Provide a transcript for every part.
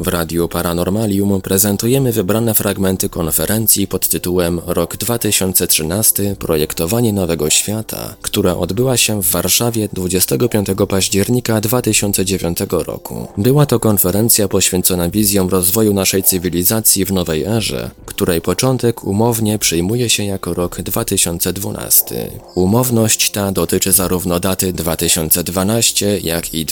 Radiu Paranormalium prezentujemy wybrane fragmenty konferencji pod tytułem Rok 2013 – Projektowanie Nowego Świata, która odbyła się w Warszawie 25 października 2009 roku. Była to konferencja poświęcona wizjom rozwoju naszej cywilizacji w nowej erze, której początek umownie przyjmuje się jako rok 2012. Umowność ta dotyczy zarówno daty 2012, jak i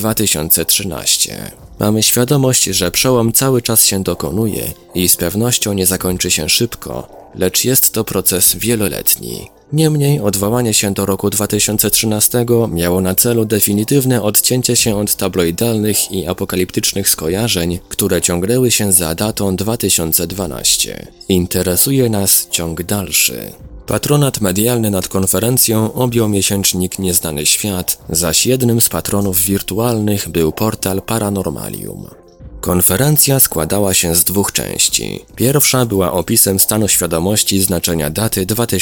2013. Mamy świadomość, że przełom cały czas się dokonuje i z pewnością nie zakończy się szybko, lecz jest to proces wieloletni. Niemniej odwołanie się do roku 2013 miało na celu definitywne odcięcie się od tabloidalnych i apokaliptycznych skojarzeń, które ciągnęły się za datą 2012. Interesuje nas ciąg dalszy. Patronat medialny nad konferencją objął miesięcznik Nieznany Świat, zaś jednym z patronów wirtualnych był portal Paranormalium. Konferencja składała się z dwóch części. Pierwsza była opisem stanu świadomości znaczenia daty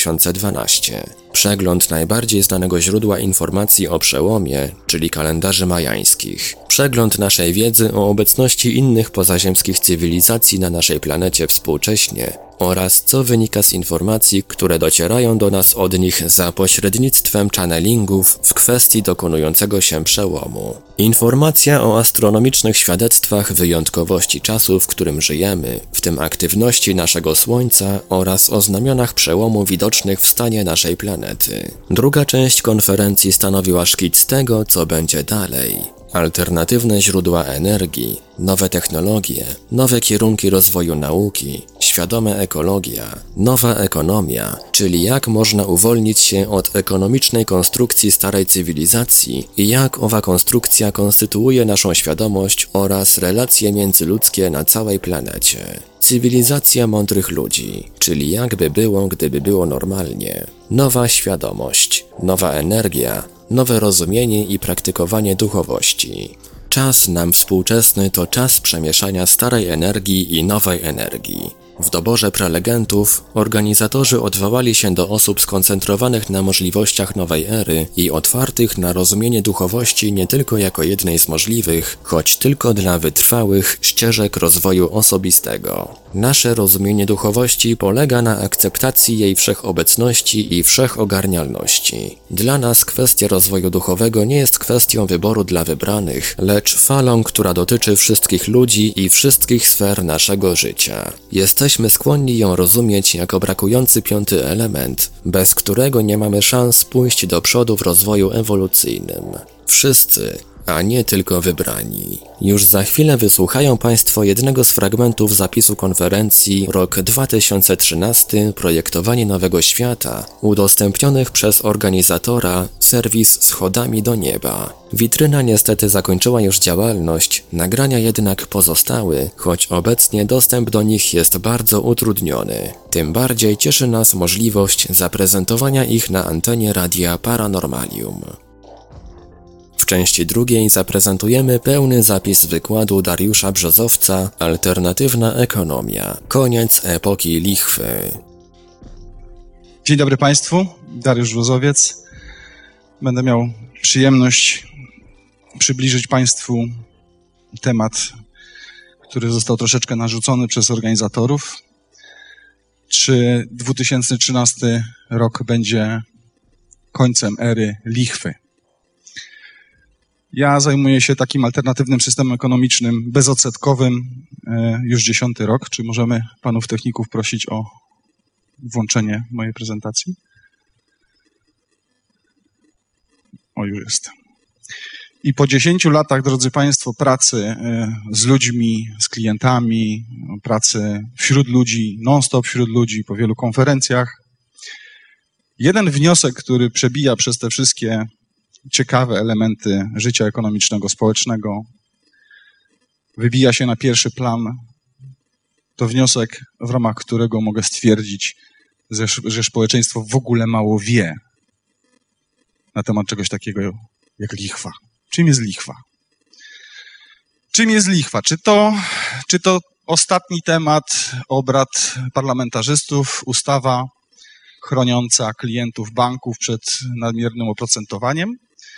2012. Przegląd najbardziej znanego źródła informacji o przełomie, czyli kalendarzy majańskich. Przegląd naszej wiedzy o obecności innych pozaziemskich cywilizacji na naszej planecie współcześnie oraz co wynika z informacji, które docierają do nas od nich za pośrednictwem channelingów w kwestii dokonującego się przełomu. Informacja o astronomicznych świadectwach wyjątkowości czasu, w którym żyjemy, w tym aktywności naszego Słońca oraz o znamionach przełomu widocznych w stanie naszej planety. Druga część konferencji stanowiła szkic tego, co będzie dalej. Alternatywne źródła energii, nowe technologie, nowe kierunki rozwoju nauki, świadoma ekologia, nowa ekonomia, czyli jak można uwolnić się od ekonomicznej konstrukcji starej cywilizacji i jak owa konstrukcja konstytuuje naszą świadomość oraz relacje międzyludzkie na całej planecie. Cywilizacja mądrych ludzi, czyli jakby było, gdyby było normalnie. Nowa świadomość, nowa energia, nowe rozumienie i praktykowanie duchowości. Czas nam współczesny to czas przemieszania starej energii i nowej energii. W doborze prelegentów organizatorzy odwołali się do osób skoncentrowanych na możliwościach nowej ery i otwartych na rozumienie duchowości nie tylko jako jednej z możliwych, choć tylko dla wytrwałych ścieżek rozwoju osobistego. Nasze rozumienie duchowości polega na akceptacji jej wszechobecności i wszechogarnialności. Dla nas kwestia rozwoju duchowego nie jest kwestią wyboru dla wybranych, lecz falą, która dotyczy wszystkich ludzi i wszystkich sfer naszego życia. Jesteśmy skłonni ją rozumieć jako brakujący piąty element, bez którego nie mamy szans pójść do przodu w rozwoju ewolucyjnym. Wszyscy, a nie tylko wybrani. Już za chwilę wysłuchają Państwo jednego z fragmentów zapisu konferencji Rok 2013 – Projektowanie Nowego Świata, udostępnionych przez organizatora serwis Schodami do Nieba. Witryna niestety zakończyła już działalność, nagrania jednak pozostały, choć obecnie dostęp do nich jest bardzo utrudniony. Tym bardziej cieszy nas możliwość zaprezentowania ich na antenie Radia Paranormalium. W części drugiej zaprezentujemy pełny zapis wykładu Dariusza Brzozowca Alternatywna ekonomia. Koniec epoki lichwy. Dzień dobry Państwu, Dariusz Brzozowiec. Będę miał przyjemność przybliżyć Państwu temat, który został troszeczkę narzucony przez organizatorów. Czy 2013 rok będzie końcem ery lichwy? Ja zajmuję się takim alternatywnym systemem ekonomicznym bezodsetkowym już 10. rok. Czy możemy panów techników prosić o włączenie mojej prezentacji? O, już jest. I po 10 latach, drodzy Państwo, pracy z ludźmi, z klientami, pracy wśród ludzi, non-stop wśród ludzi, po wielu konferencjach, jeden wniosek, który przebija przez te wszystkie ciekawe elementy życia ekonomicznego, społecznego, wybija się na pierwszy plan, to wniosek, w ramach którego mogę stwierdzić, że społeczeństwo w ogóle mało wie na temat czegoś takiego jak lichwa. Czym jest lichwa? Czym jest lichwa? Czy to ostatni temat obrad parlamentarzystów, ustawa chroniąca klientów banków przed nadmiernym oprocentowaniem?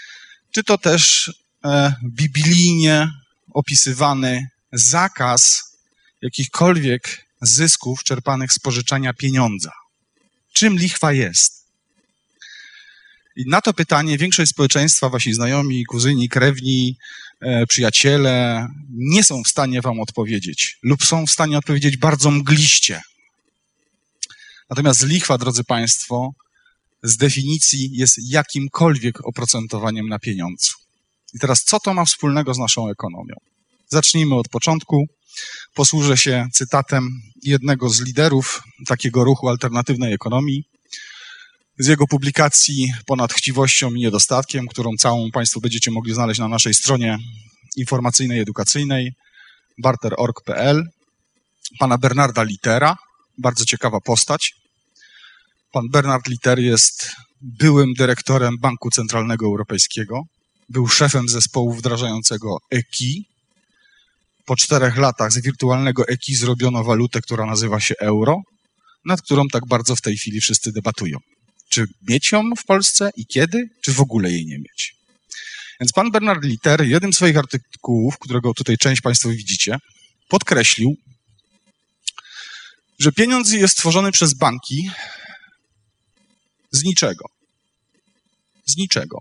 czy to też biblijnie opisywany zakaz jakichkolwiek zysków czerpanych z pożyczania pieniądza. Czym lichwa jest? I na to pytanie większość społeczeństwa, wasi znajomi, kuzyni, krewni, przyjaciele nie są w stanie wam odpowiedzieć lub są w stanie odpowiedzieć bardzo mgliście. Natomiast lichwa, drodzy państwo, z definicji jest jakimkolwiek oprocentowaniem na pieniądzu. I teraz co to ma wspólnego z naszą ekonomią? Zacznijmy od początku. Posłużę się cytatem jednego z liderów takiego ruchu alternatywnej ekonomii, z jego publikacji Ponad chciwością i niedostatkiem, którą całą państwo będziecie mogli znaleźć na naszej stronie informacyjnej, edukacyjnej, barter.org.pl, pana Bernarda Littera, bardzo ciekawa postać. Pan Bernard Litter jest byłym dyrektorem Banku Centralnego Europejskiego, był szefem zespołu wdrażającego EKI. Po 4 latach z wirtualnego EKI zrobiono walutę, która nazywa się euro, nad którą tak bardzo w tej chwili wszyscy debatują. Czy mieć ją w Polsce i kiedy, czy w ogóle jej nie mieć? Więc pan Bernard Litter, jednym z swoich artykułów, którego tutaj część państwo widzicie, podkreślił, że pieniądz jest tworzony przez banki z niczego. Z niczego.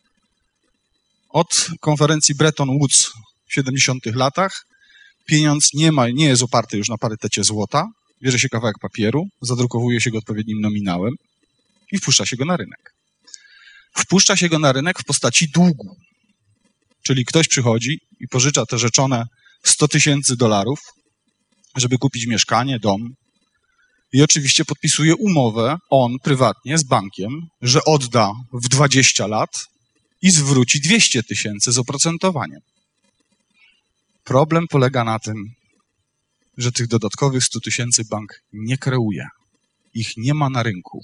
Od konferencji Bretton Woods w 70 latach pieniądz nie jest oparty już na parytecie złota, bierze się kawałek papieru, zadrukowuje się go odpowiednim nominałem i wpuszcza się go na rynek. Wpuszcza się go na rynek w postaci długu. Czyli ktoś przychodzi i pożycza te rzeczone $100,000, żeby kupić mieszkanie, dom i oczywiście podpisuje umowę on prywatnie z bankiem, że odda w 20 lat i zwróci 200,000 z oprocentowaniem. Problem polega na tym, że tych dodatkowych 100,000 bank nie kreuje. Ich nie ma na rynku.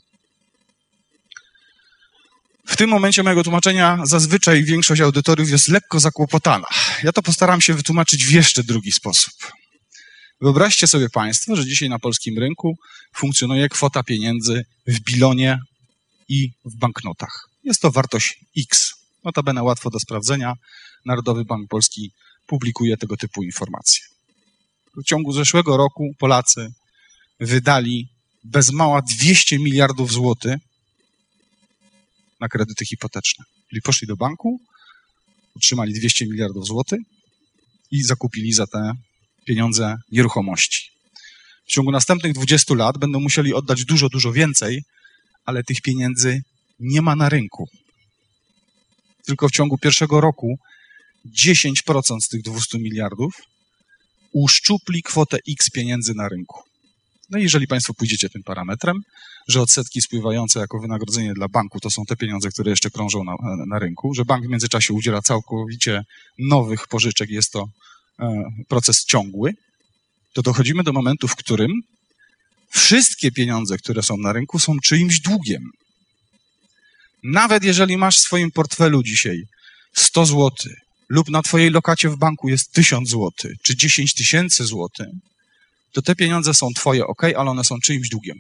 W tym momencie mojego tłumaczenia zazwyczaj większość audytoriów jest lekko zakłopotana. Ja to postaram się wytłumaczyć w jeszcze drugi sposób. Wyobraźcie sobie państwo, że dzisiaj na polskim rynku funkcjonuje kwota pieniędzy w bilonie i w banknotach. Jest to wartość X. Notabene łatwo do sprawdzenia. Narodowy Bank Polski publikuje tego typu informacje. W ciągu zeszłego roku Polacy wydali bez mała 200 miliardów złotych na kredyty hipoteczne. Czyli poszli do banku, otrzymali 200 miliardów złotych i zakupili za te pieniądze nieruchomości. W ciągu następnych 20 lat będą musieli oddać dużo, dużo więcej, ale tych pieniędzy nie ma na rynku. Tylko w ciągu pierwszego roku 10% z tych 200 miliardów uszczupli kwotę X pieniędzy na rynku. No i jeżeli państwo pójdziecie tym parametrem, że odsetki spływające jako wynagrodzenie dla banku to są te pieniądze, które jeszcze krążą na rynku, że bank w międzyczasie udziela całkowicie nowych pożyczek, jest to proces ciągły, to dochodzimy do momentu, w którym wszystkie pieniądze, które są na rynku, są czyimś długiem. Nawet jeżeli masz w swoim portfelu dzisiaj 100 zł lub na twojej lokacie w banku jest 1000 zł czy 10,000 złotych, to te pieniądze są twoje, ok, ale one są czyimś długiem.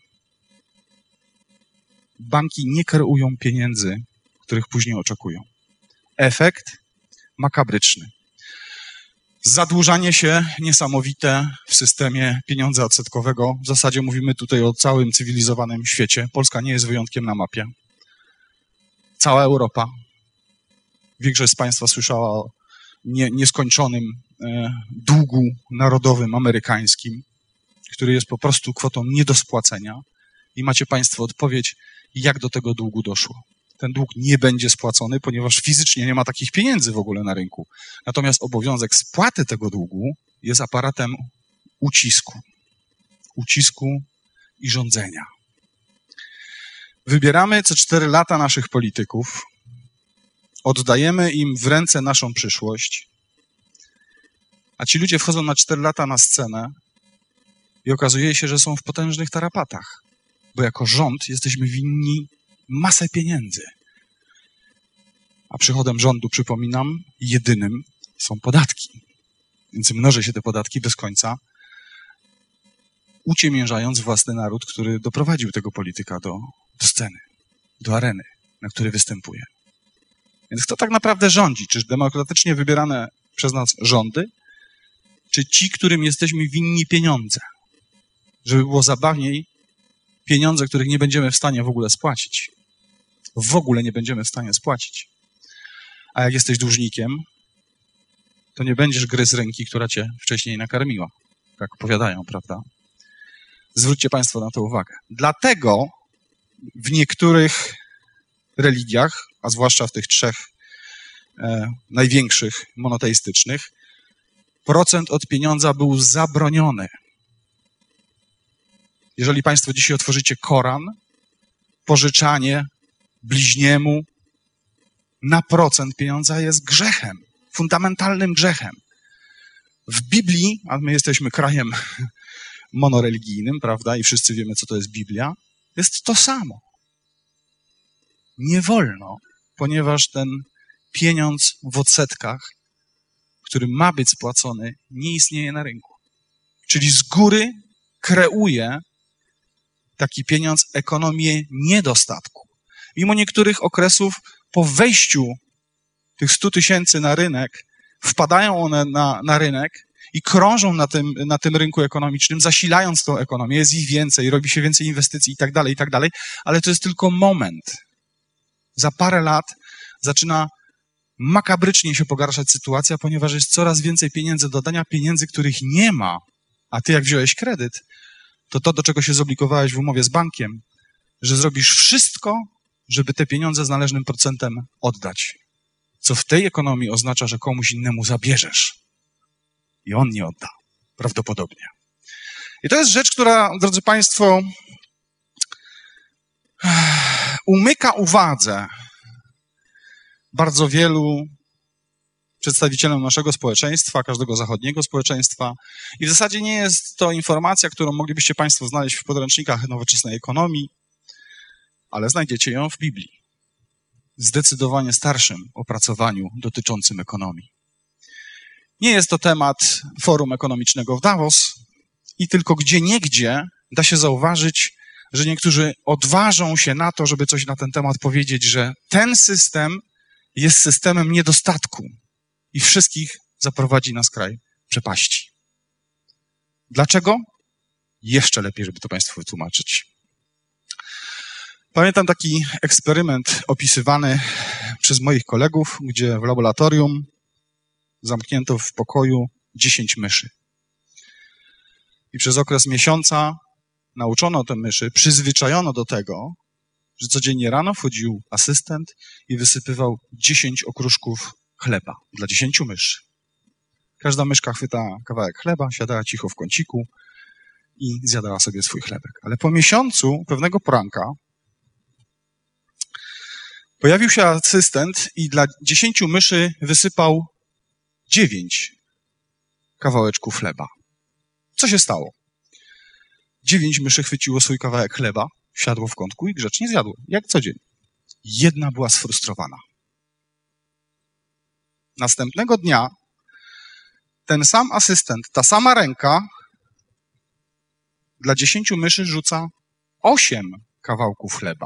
Banki nie kreują pieniędzy, których później oczekują. Efekt makabryczny. Zadłużanie się niesamowite w systemie pieniądza odsetkowego. W zasadzie mówimy tutaj o całym cywilizowanym świecie. Polska nie jest wyjątkiem na mapie. Cała Europa. Większość z państwa słyszała o nieskończonym długu narodowym amerykańskim, który jest po prostu kwotą nie do spłacenia. I macie państwo odpowiedź, jak do tego długu doszło. Ten dług nie będzie spłacony, ponieważ fizycznie nie ma takich pieniędzy w ogóle na rynku. Natomiast obowiązek spłaty tego długu jest aparatem ucisku i rządzenia. Wybieramy co 4 lata naszych polityków, oddajemy im w ręce naszą przyszłość, a ci ludzie wchodzą na 4 lata na scenę i okazuje się, że są w potężnych tarapatach, bo jako rząd jesteśmy winni masę pieniędzy. A przychodem rządu, przypominam, jedynym są podatki. Więc mnoży się te podatki bez końca, uciemiężając własny naród, który doprowadził tego polityka do sceny, do areny, na której występuje. Więc kto tak naprawdę rządzi? Czy demokratycznie wybierane przez nas rządy, czy ci, którym jesteśmy winni pieniądze? Żeby było zabawniej, pieniądze, których nie będziemy w stanie w ogóle spłacić. W ogóle nie będziemy w stanie spłacić. A jak jesteś dłużnikiem, to nie będziesz gryzł ręki, która cię wcześniej nakarmiła. Tak powiadają, prawda? Zwróćcie Państwo na to uwagę. Dlatego w niektórych religiach, a zwłaszcza w tych trzech największych monoteistycznych, procent od pieniądza był zabroniony. Jeżeli Państwo dzisiaj otworzycie Koran, pożyczanie bliźniemu na procent pieniądza jest grzechem, fundamentalnym grzechem. W Biblii, a my jesteśmy krajem monoreligijnym, prawda, i wszyscy wiemy, co to jest Biblia, jest to samo. Nie wolno, ponieważ ten pieniądz w odsetkach, który ma być spłacony, nie istnieje na rynku. Czyli z góry kreuje taki pieniądz ekonomię niedostatku. Mimo niektórych okresów po wejściu tych 100 000 na rynek, wpadają one na rynek i krążą na tym rynku ekonomicznym, zasilając tą ekonomię. Jest ich więcej, robi się więcej inwestycji i tak dalej, ale to jest tylko moment. Za parę lat zaczyna makabrycznie się pogarszać sytuacja, ponieważ jest coraz więcej pieniędzy do dania, pieniędzy, których nie ma. A ty jak wziąłeś kredyt, to do czego się zobligowałeś w umowie z bankiem, że zrobisz wszystko, żeby te pieniądze z należnym procentem oddać. Co w tej ekonomii oznacza, że komuś innemu zabierzesz. I on nie odda. Prawdopodobnie. I to jest rzecz, która, drodzy Państwo, umyka uwadze bardzo wielu przedstawicielom naszego społeczeństwa, każdego zachodniego społeczeństwa. I w zasadzie nie jest to informacja, którą moglibyście Państwo znaleźć w podręcznikach nowoczesnej ekonomii, ale znajdziecie ją w Biblii. Zdecydowanie starszym opracowaniu dotyczącym ekonomii. Nie jest to temat forum ekonomicznego w Davos i tylko gdzieniegdzie da się zauważyć, że niektórzy odważą się na to, żeby coś na ten temat powiedzieć, że ten system jest systemem niedostatku i wszystkich zaprowadzi na skraj przepaści. Dlaczego? Jeszcze lepiej, żeby to Państwu wytłumaczyć. Pamiętam taki eksperyment opisywany przez moich kolegów, gdzie w laboratorium zamknięto w pokoju 10 myszy. I przez okres miesiąca nauczono te myszy, przyzwyczajono do tego, że codziennie rano wchodził asystent i wysypywał 10 okruszków chleba dla 10 myszy. Każda myszka chwytała kawałek chleba, siadała cicho w kąciku i zjadała sobie swój chlebek. Ale po miesiącu pewnego poranka pojawił się asystent i dla 10 myszy wysypał 9 kawałeczków chleba. Co się stało? 9 myszy chwyciło swój kawałek chleba, siadło w kątku i grzecznie zjadło, jak codziennie. Jedna była sfrustrowana. Następnego dnia ten sam asystent, ta sama ręka dla 10 myszy rzuca 8 kawałków chleba.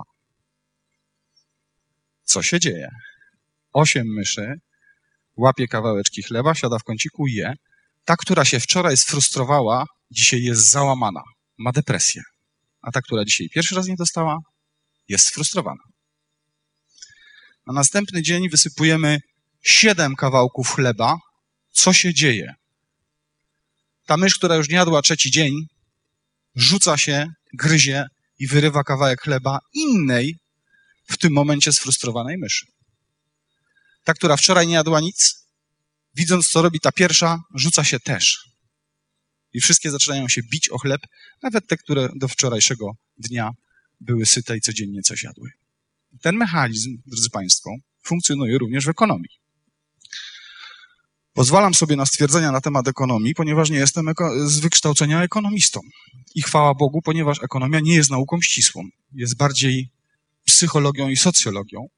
Co się dzieje? 8 myszy łapie kawałeczki chleba, siada w kąciku i je. Ta, która się wczoraj sfrustrowała, dzisiaj jest załamana, ma depresję. A ta, która dzisiaj pierwszy raz nie dostała, jest sfrustrowana. Na następny dzień wysypujemy 7 kawałków chleba. Co się dzieje? Ta mysz, która już nie jadła trzeci dzień, rzuca się, gryzie i wyrywa kawałek chleba innej, w tym momencie sfrustrowanej myszy. Ta, która wczoraj nie jadła nic, widząc, co robi ta pierwsza, rzuca się też. I wszystkie zaczynają się bić o chleb, nawet te, które do wczorajszego dnia były syte i codziennie coś jadły. Ten mechanizm, drodzy Państwo, funkcjonuje również w ekonomii. Pozwalam sobie na stwierdzenia na temat ekonomii, ponieważ nie jestem z wykształcenia ekonomistą. I chwała Bogu, ponieważ ekonomia nie jest nauką ścisłą. Jest bardziej psychologią i socjologią.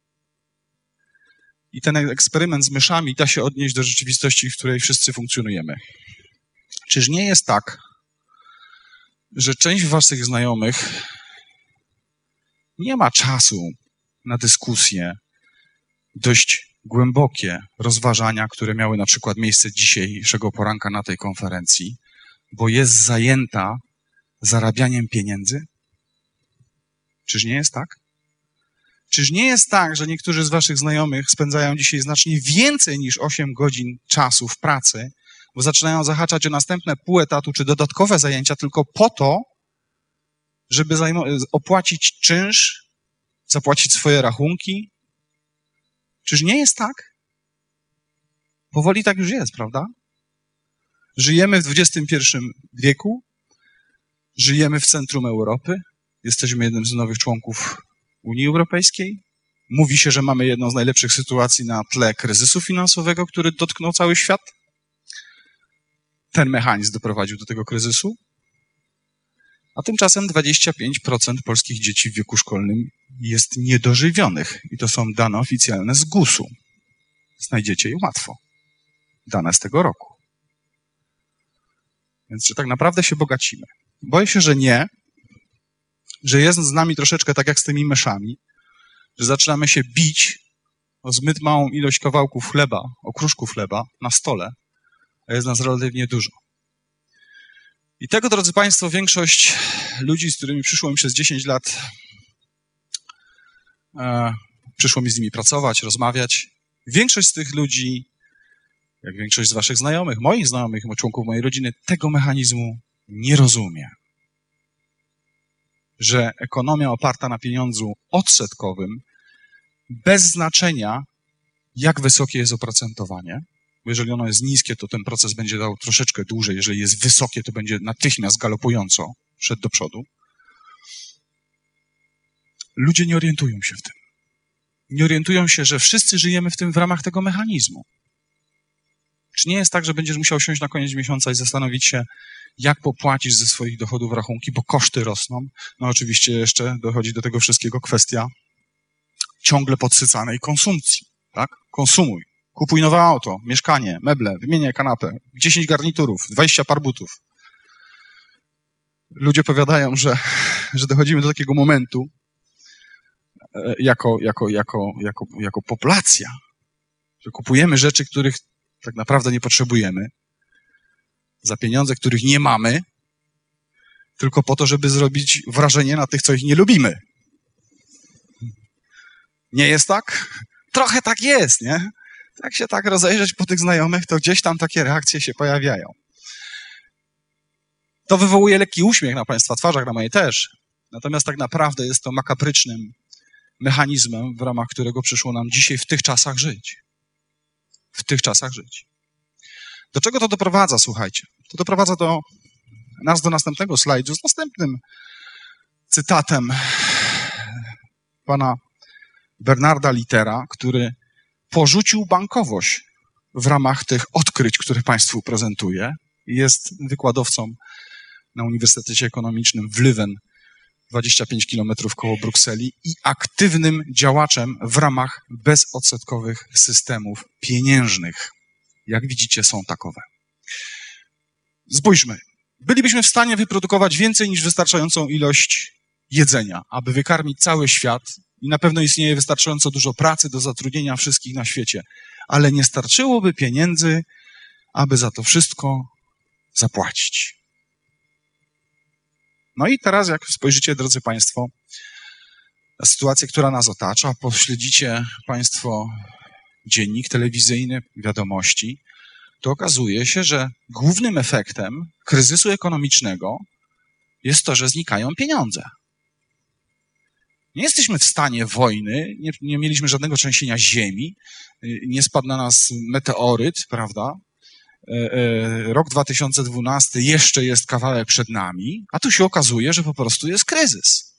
I ten eksperyment z myszami da się odnieść do rzeczywistości, w której wszyscy funkcjonujemy. Czyż nie jest tak, że część waszych znajomych nie ma czasu na dyskusję dość głębokie rozważania, które miały na przykład miejsce dzisiejszego poranka na tej konferencji, bo jest zajęta zarabianiem pieniędzy? Czyż nie jest tak? Czyż nie jest tak, że niektórzy z waszych znajomych spędzają dzisiaj znacznie więcej niż 8 godzin czasu w pracy, bo zaczynają zahaczać o następne pół etatu czy dodatkowe zajęcia tylko po to, żeby opłacić czynsz, zapłacić swoje rachunki? Czyż nie jest tak? Powoli tak już jest, prawda? Żyjemy w XXI wieku, żyjemy w centrum Europy, jesteśmy jednym z nowych członków Unii Europejskiej. Mówi się, że mamy jedną z najlepszych sytuacji na tle kryzysu finansowego, który dotknął cały świat. Ten mechanizm doprowadził do tego kryzysu. A tymczasem 25% polskich dzieci w wieku szkolnym jest niedożywionych. I to są dane oficjalne z GUS-u. Znajdziecie je łatwo. Dane z tego roku. Więc czy tak naprawdę się bogacimy? Boję się, że nie. Że jest z nami troszeczkę tak jak z tymi myszami. Że zaczynamy się bić o zbyt małą ilość kawałków chleba, okruszków chleba na stole, a jest nas relatywnie dużo. I tego, drodzy Państwo, większość ludzi, z którymi przyszło mi przez 10 lat, przyszło mi z nimi pracować, rozmawiać. Większość z tych ludzi, jak większość z waszych znajomych, moich znajomych, członków mojej rodziny, tego mechanizmu nie rozumie. Że ekonomia oparta na pieniądzu odsetkowym, bez znaczenia, jak wysokie jest oprocentowanie, bo jeżeli ono jest niskie, to ten proces będzie dał troszeczkę dłużej. Jeżeli jest wysokie, to będzie natychmiast galopująco szedł do przodu. Ludzie nie orientują się w tym. Nie orientują się, że wszyscy żyjemy w ramach tego mechanizmu. Czy nie jest tak, że będziesz musiał siąść na koniec miesiąca i zastanowić się, jak popłacić ze swoich dochodów rachunki, bo koszty rosną? No oczywiście jeszcze dochodzi do tego wszystkiego kwestia ciągle podsycanej konsumpcji. Tak? Konsumuj. Kupuj nowe auto, mieszkanie, meble, wymieniaj kanapę, 10 garniturów, 20 par butów. Ludzie powiadają, że dochodzimy do takiego momentu jako populacja, że kupujemy rzeczy, których tak naprawdę nie potrzebujemy, za pieniądze, których nie mamy, tylko po to, żeby zrobić wrażenie na tych, co ich nie lubimy. Nie jest tak? Trochę tak jest, nie? Jak się tak rozejrzeć po tych znajomych, to gdzieś tam takie reakcje się pojawiają. To wywołuje lekki uśmiech na Państwa twarzach, na mojej też. Natomiast tak naprawdę jest to makabrycznym mechanizmem, w ramach którego przyszło nam dzisiaj w tych czasach żyć. W tych czasach żyć. Do czego to doprowadza, słuchajcie? To doprowadza nas do następnego slajdu z następnym cytatem pana Bernarda Littera, który porzucił bankowość w ramach tych odkryć, które Państwu prezentuję. Jest wykładowcą na Uniwersytecie Ekonomicznym w Leuven, 25 kilometrów koło Brukseli i aktywnym działaczem w ramach bezodsetkowych systemów pieniężnych. Jak widzicie, są takowe. Spójrzmy. Bylibyśmy w stanie wyprodukować więcej niż wystarczającą ilość jedzenia, aby wykarmić cały świat i na pewno istnieje wystarczająco dużo pracy do zatrudnienia wszystkich na świecie, ale nie starczyłoby pieniędzy, aby za to wszystko zapłacić. No i teraz, jak spojrzycie, drodzy Państwo, na sytuację, która nas otacza, pośledzicie Państwo dziennik telewizyjny, wiadomości, to okazuje się, że głównym efektem kryzysu ekonomicznego jest to, że znikają pieniądze. Nie jesteśmy w stanie wojny, nie mieliśmy żadnego trzęsienia ziemi, nie spadł na nas meteoryt, prawda? Rok 2012 jeszcze jest kawałek przed nami, a tu się okazuje, że po prostu jest kryzys.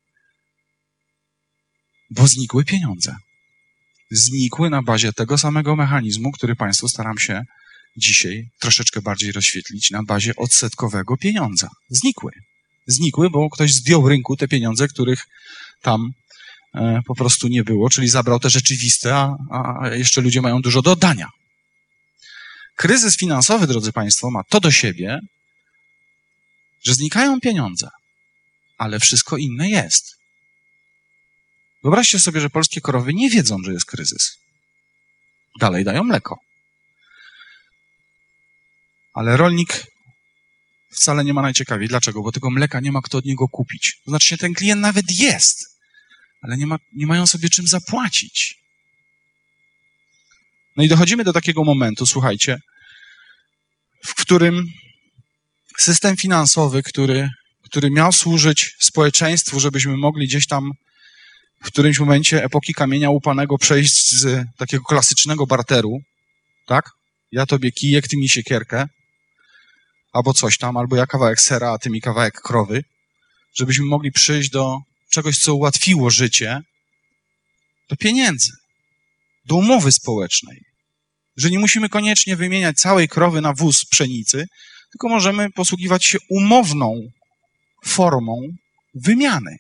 Bo znikły pieniądze. Znikły na bazie tego samego mechanizmu, który Państwu staram się dzisiaj troszeczkę bardziej rozświetlić, na bazie odsetkowego pieniądza. Znikły. Znikły, bo ktoś zdjął rynku te pieniądze, których tam po prostu nie było, czyli zabrał te rzeczywiste, a jeszcze ludzie mają dużo do oddania. Kryzys finansowy, drodzy Państwo, ma to do siebie, że znikają pieniądze, ale wszystko inne jest. Wyobraźcie sobie, że polskie krowy nie wiedzą, że jest kryzys. dalej dają mleko. Ale rolnik wcale nie ma najciekawiej. Dlaczego? Bo tego mleka nie ma kto od niego kupić. To znaczy, ten klient nawet jest, ale nie mają sobie czym zapłacić. No i dochodzimy do takiego momentu, słuchajcie, w którym system finansowy, który miał służyć społeczeństwu, żebyśmy mogli gdzieś tam w którymś momencie epoki kamienia łupanego przejść z takiego klasycznego barteru, tak? Ja tobie kijek, ty mi siekierkę, albo coś tam, albo ja kawałek sera, a ty mi kawałek krowy, żebyśmy mogli przyjść do czegoś, co ułatwiło życie, do pieniędzy, do umowy społecznej. Że nie musimy koniecznie wymieniać całej krowy na wóz pszenicy, tylko możemy posługiwać się umowną formą wymiany.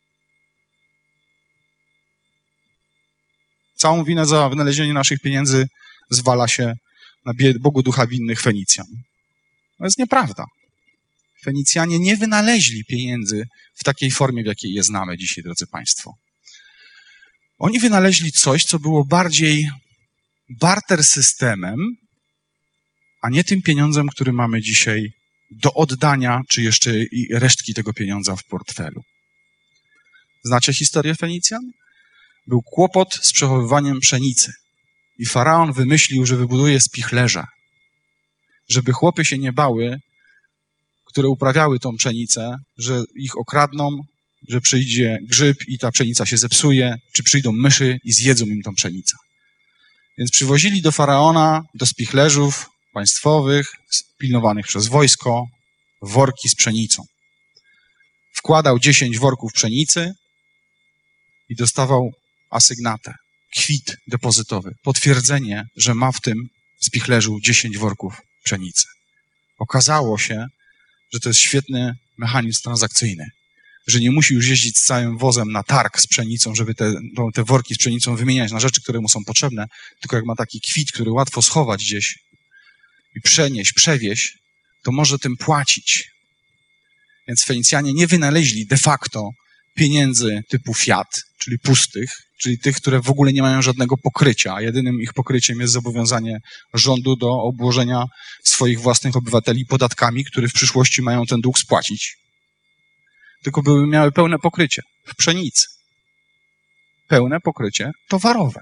Całą winę za wynalezienie naszych pieniędzy zwala się na Bogu ducha winnych Fenicjan. To jest nieprawda. Fenicjanie nie wynaleźli pieniędzy w takiej formie, w jakiej je znamy dzisiaj, drodzy Państwo. Oni wynaleźli coś, co było bardziej barter systemem, a nie tym pieniądzem, który mamy dzisiaj do oddania, czy jeszcze i resztki tego pieniądza w portfelu. Znacie historię Fenicjan? Był kłopot z przechowywaniem pszenicy i faraon wymyślił, że wybuduje spichlerze, żeby chłopy się nie bały, które uprawiały tą pszenicę, że ich okradną, że przyjdzie grzyb i ta pszenica się zepsuje, czy przyjdą myszy i zjedzą im tą pszenicę. Więc przywozili do faraona, do spichlerzów państwowych, pilnowanych przez wojsko, worki z pszenicą. Wkładał 10 worków pszenicy i dostawał asygnatę, kwit depozytowy, potwierdzenie, że ma w tym spichlerzu 10 worków pszenicy. Okazało się, że to jest świetny mechanizm transakcyjny, że nie musi już jeździć z całym wozem na targ z pszenicą, żeby te worki z pszenicą wymieniać na rzeczy, które mu są potrzebne, tylko jak ma taki kwit, który łatwo schować gdzieś i przenieść, przewieźć, to może tym płacić. Więc Fenicjanie nie wynaleźli de facto pieniędzy typu fiat, czyli pustych, czyli tych, które w ogóle nie mają żadnego pokrycia, a jedynym ich pokryciem jest zobowiązanie rządu do obłożenia swoich własnych obywateli podatkami, które w przyszłości mają ten dług spłacić. Tylko miały pełne pokrycie w pszenicy. Pełne pokrycie towarowe.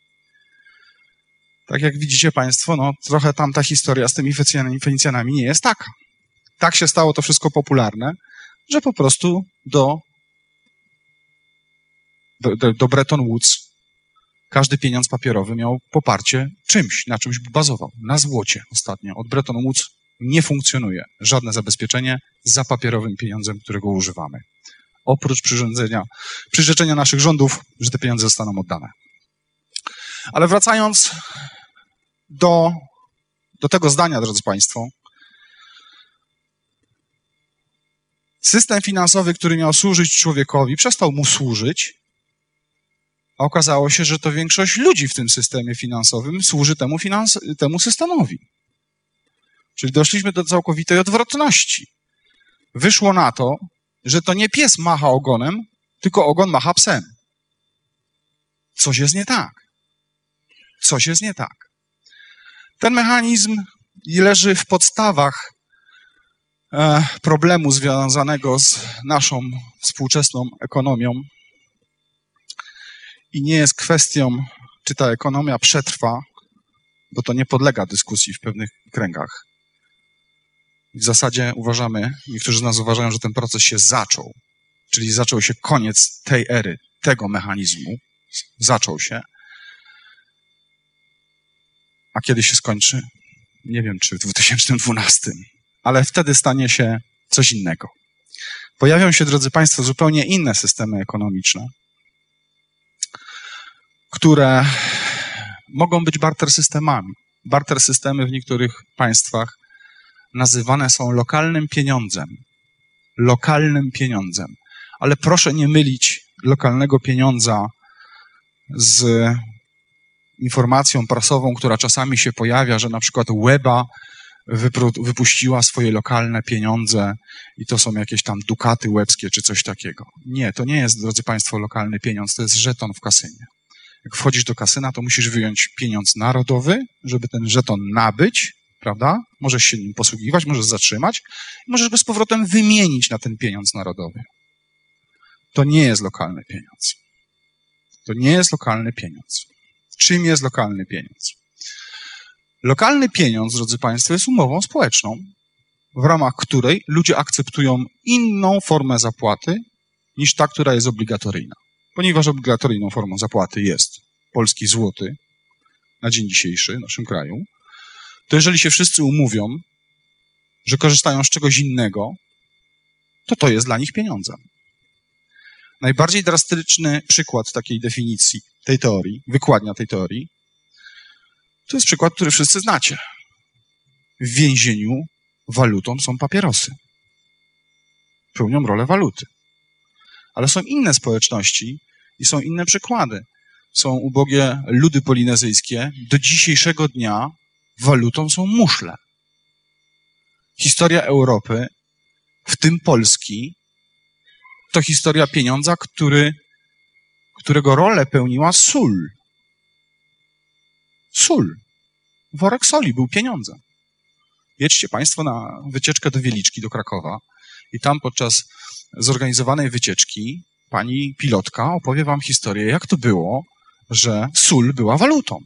Tak jak widzicie Państwo, no trochę tam ta historia z tymi Fenicjanami nie jest taka. Tak się stało to wszystko popularne, że po prostu do Bretton Woods każdy pieniądz papierowy miał poparcie czymś, na czymś bazował. Na złocie ostatnio. Od Bretton Woods nie funkcjonuje żadne zabezpieczenie za papierowym pieniądzem, którego używamy. Oprócz przyrzeczenia naszych rządów, że te pieniądze zostaną oddane. Ale wracając do tego zdania, drodzy Państwo, system finansowy, który miał służyć człowiekowi, przestał mu służyć, a okazało się, że to większość ludzi w tym systemie finansowym służy temu systemowi. Czyli doszliśmy do całkowitej odwrotności. Wyszło na to, że to nie pies macha ogonem, tylko ogon macha psem. Coś jest nie tak. Coś jest nie tak. Ten mechanizm leży w podstawach problemu związanego z naszą współczesną ekonomią i nie jest kwestią, czy ta ekonomia przetrwa, bo to nie podlega dyskusji w pewnych kręgach. W zasadzie niektórzy z nas uważają, że ten proces się zaczął, czyli zaczął się koniec tej ery, tego mechanizmu. Zaczął się. A kiedy się skończy? Nie wiem, czy w 2012, ale wtedy stanie się coś innego. Pojawią się, drodzy Państwo, zupełnie inne systemy ekonomiczne, które mogą być barter systemami. Barter systemy w niektórych państwach nazywane są lokalnym pieniądzem. Lokalnym pieniądzem. Ale proszę nie mylić lokalnego pieniądza z informacją prasową, która czasami się pojawia, że na przykład Łeba wypuściła swoje lokalne pieniądze i to są jakieś tam dukaty łebskie czy coś takiego. Nie, to nie jest, drodzy Państwo, lokalny pieniądz, to jest żeton w kasynie. Jak wchodzisz do kasyna, to musisz wyjąć pieniądz narodowy, żeby ten żeton nabyć, prawda? Możesz się nim posługiwać, możesz zatrzymać, możesz go z powrotem wymienić na ten pieniądz narodowy. To nie jest lokalny pieniądz. To nie jest lokalny pieniądz. Czym jest lokalny pieniądz? Lokalny pieniądz, drodzy Państwo, jest umową społeczną, w ramach której ludzie akceptują inną formę zapłaty niż ta, która jest obligatoryjna. Ponieważ obligatoryjną formą zapłaty jest polski złoty na dzień dzisiejszy w naszym kraju, to jeżeli się wszyscy umówią, że korzystają z czegoś innego, to jest dla nich pieniądzem. Najbardziej drastyczny przykład takiej definicji, tej teorii, wykładnia tej teorii, to jest przykład, który wszyscy znacie. W więzieniu walutą są papierosy. Pełnią rolę waluty. Ale są inne społeczności i są inne przykłady. Są ubogie ludy polinezyjskie. Do dzisiejszego dnia walutą są muszle. Historia Europy, w tym Polski, to historia pieniądza, którego rolę pełniła sól. Sól. Worek soli był pieniądzem. Jedźcie Państwo na wycieczkę do Wieliczki, do Krakowa i tam podczas zorganizowanej wycieczki pani pilotka opowie wam historię, jak to było, że sól była walutą.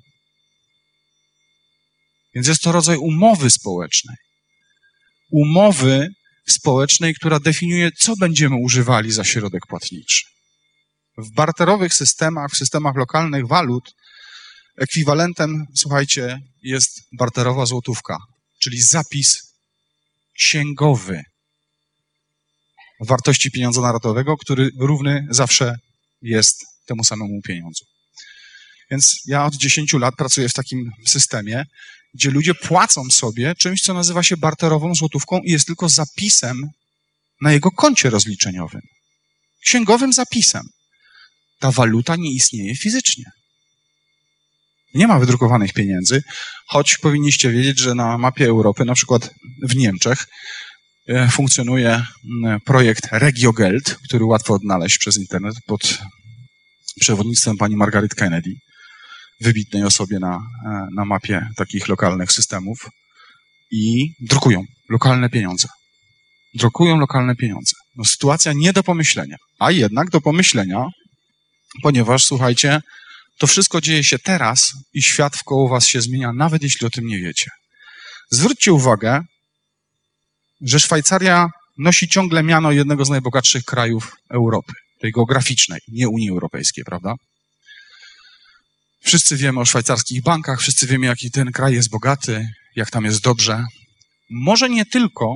Więc jest to rodzaj umowy społecznej. Umowy społecznej, która definiuje, co będziemy używali za środek płatniczy. W barterowych systemach, w systemach lokalnych walut ekwiwalentem, słuchajcie, jest barterowa złotówka, czyli zapis księgowy wartości pieniądza narodowego, który równy zawsze jest temu samemu pieniądzu. Więc ja od 10 lat pracuję w takim systemie, gdzie ludzie płacą sobie czymś, co nazywa się barterową złotówką i jest tylko zapisem na jego koncie rozliczeniowym. Księgowym zapisem. Ta waluta nie istnieje fizycznie. Nie ma wydrukowanych pieniędzy, choć powinniście wiedzieć, że na mapie Europy, na przykład w Niemczech, funkcjonuje projekt RegioGeld, który łatwo odnaleźć przez internet pod przewodnictwem pani Margaret Kennedy, wybitnej osobie na mapie takich lokalnych systemów, i drukują lokalne pieniądze. Drukują lokalne pieniądze. No, sytuacja nie do pomyślenia, a jednak do pomyślenia, ponieważ, słuchajcie, to wszystko dzieje się teraz i świat wkoło was się zmienia, nawet jeśli o tym nie wiecie. Zwróćcie uwagę, że Szwajcaria nosi ciągle miano jednego z najbogatszych krajów Europy, tej geograficznej, nie Unii Europejskiej, prawda? Wszyscy wiemy o szwajcarskich bankach, wszyscy wiemy, jaki ten kraj jest bogaty, jak tam jest dobrze. Może nie tylko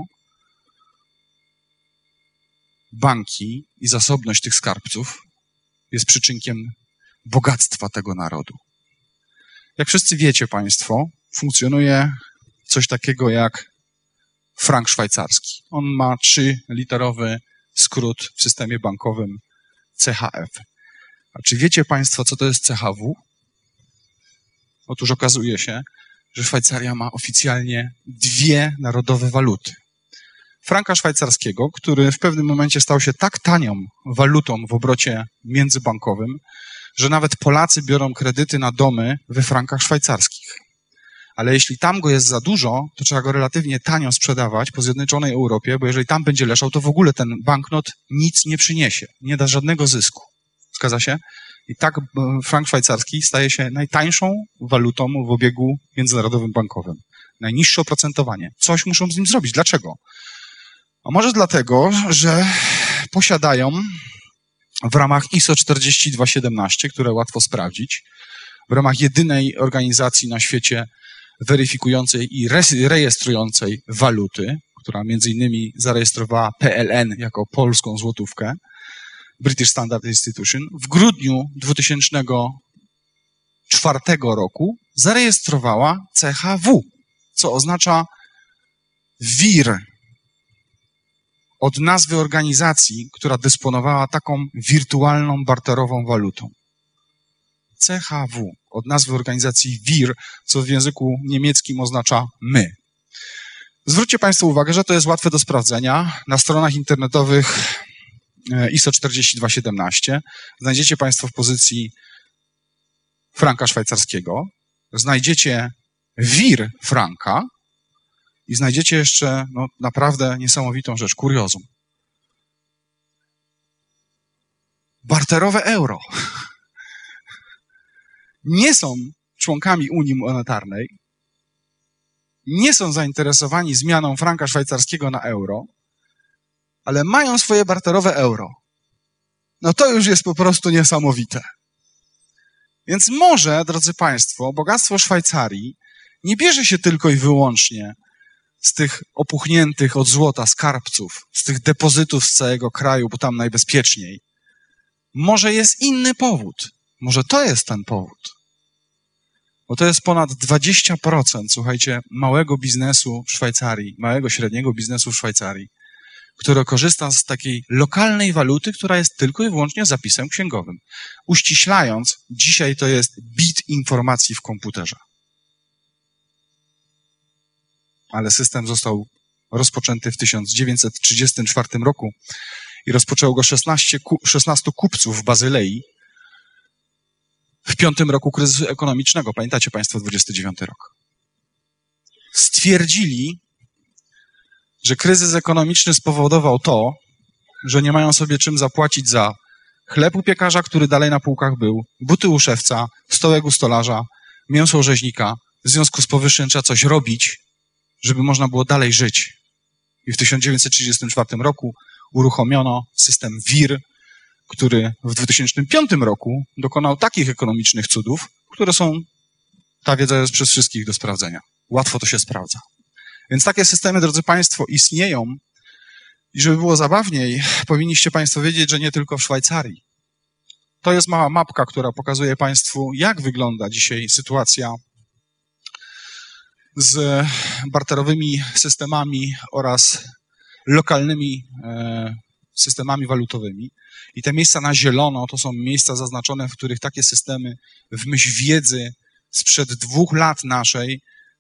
banki i zasobność tych skarbców jest przyczynkiem bogactwa tego narodu. Jak wszyscy wiecie Państwo, funkcjonuje coś takiego jak frank szwajcarski. On ma 3-literowy skrót w systemie bankowym CHF. A czy wiecie Państwo, co to jest CHW? Otóż okazuje się, że Szwajcaria ma oficjalnie 2 narodowe waluty. Franka szwajcarskiego, który w pewnym momencie stał się tak tanią walutą w obrocie międzybankowym, że nawet Polacy biorą kredyty na domy we frankach szwajcarskich. Ale jeśli tam go jest za dużo, to trzeba go relatywnie tanio sprzedawać po zjednoczonej Europie, bo jeżeli tam będzie leżał, to w ogóle ten banknot nic nie przyniesie, nie da żadnego zysku. Zgadza się? I tak frank szwajcarski staje się najtańszą walutą w obiegu międzynarodowym bankowym. Najniższe oprocentowanie. Coś muszą z nim zrobić. Dlaczego? A może dlatego, że posiadają w ramach ISO 40217, które łatwo sprawdzić, w ramach jedynej organizacji na świecie weryfikującej i rejestrującej waluty, która między innymi zarejestrowała PLN jako polską złotówkę, British Standard Institution, w grudniu 2004 roku zarejestrowała CHW, co oznacza WIR, od nazwy organizacji, która dysponowała taką wirtualną, barterową walutą. CHW, od nazwy organizacji WIR, co w języku niemieckim oznacza my. Zwróćcie Państwo uwagę, że to jest łatwe do sprawdzenia. Na stronach internetowych ISO 40217 znajdziecie Państwo w pozycji franka szwajcarskiego, znajdziecie wir franka i znajdziecie jeszcze naprawdę niesamowitą rzecz, kuriozum. Barterowe euro. Nie są członkami Unii Monetarnej, nie są zainteresowani zmianą franka szwajcarskiego na euro, ale mają swoje barterowe euro. No to już jest po prostu niesamowite. Więc może, drodzy Państwo, bogactwo Szwajcarii nie bierze się tylko i wyłącznie z tych opuchniętych od złota skarbców, z tych depozytów z całego kraju, bo tam najbezpieczniej. Może jest inny powód. Może to jest ten powód. Bo to jest ponad 20%, słuchajcie, małego biznesu w Szwajcarii, małego, średniego biznesu w Szwajcarii, który korzysta z takiej lokalnej waluty, która jest tylko i wyłącznie zapisem księgowym. Uściślając, dzisiaj to jest bit informacji w komputerze. Ale system został rozpoczęty w 1934 roku i rozpoczęło go 16 kupców w Bazylei w 5. roku kryzysu ekonomicznego. Pamiętacie Państwo 29 rok. Stwierdzili, że kryzys ekonomiczny spowodował to, że nie mają sobie czym zapłacić za chleb u piekarza, który dalej na półkach był, buty u szewca, stołek u stolarza, mięso u rzeźnika. W związku z powyższym trzeba coś robić, żeby można było dalej żyć. I w 1934 roku uruchomiono system WIR, który w 2005 roku dokonał takich ekonomicznych cudów, które są, ta wiedza jest przez wszystkich do sprawdzenia. Łatwo to się sprawdza. Więc takie systemy, drodzy Państwo, istnieją i żeby było zabawniej, powinniście Państwo wiedzieć, że nie tylko w Szwajcarii. To jest mała mapka, która pokazuje Państwu, jak wygląda dzisiaj sytuacja z barterowymi systemami oraz lokalnymi systemami walutowymi. I te miejsca na zielono to są miejsca zaznaczone, w których takie systemy w myśl wiedzy sprzed 2 lat naszej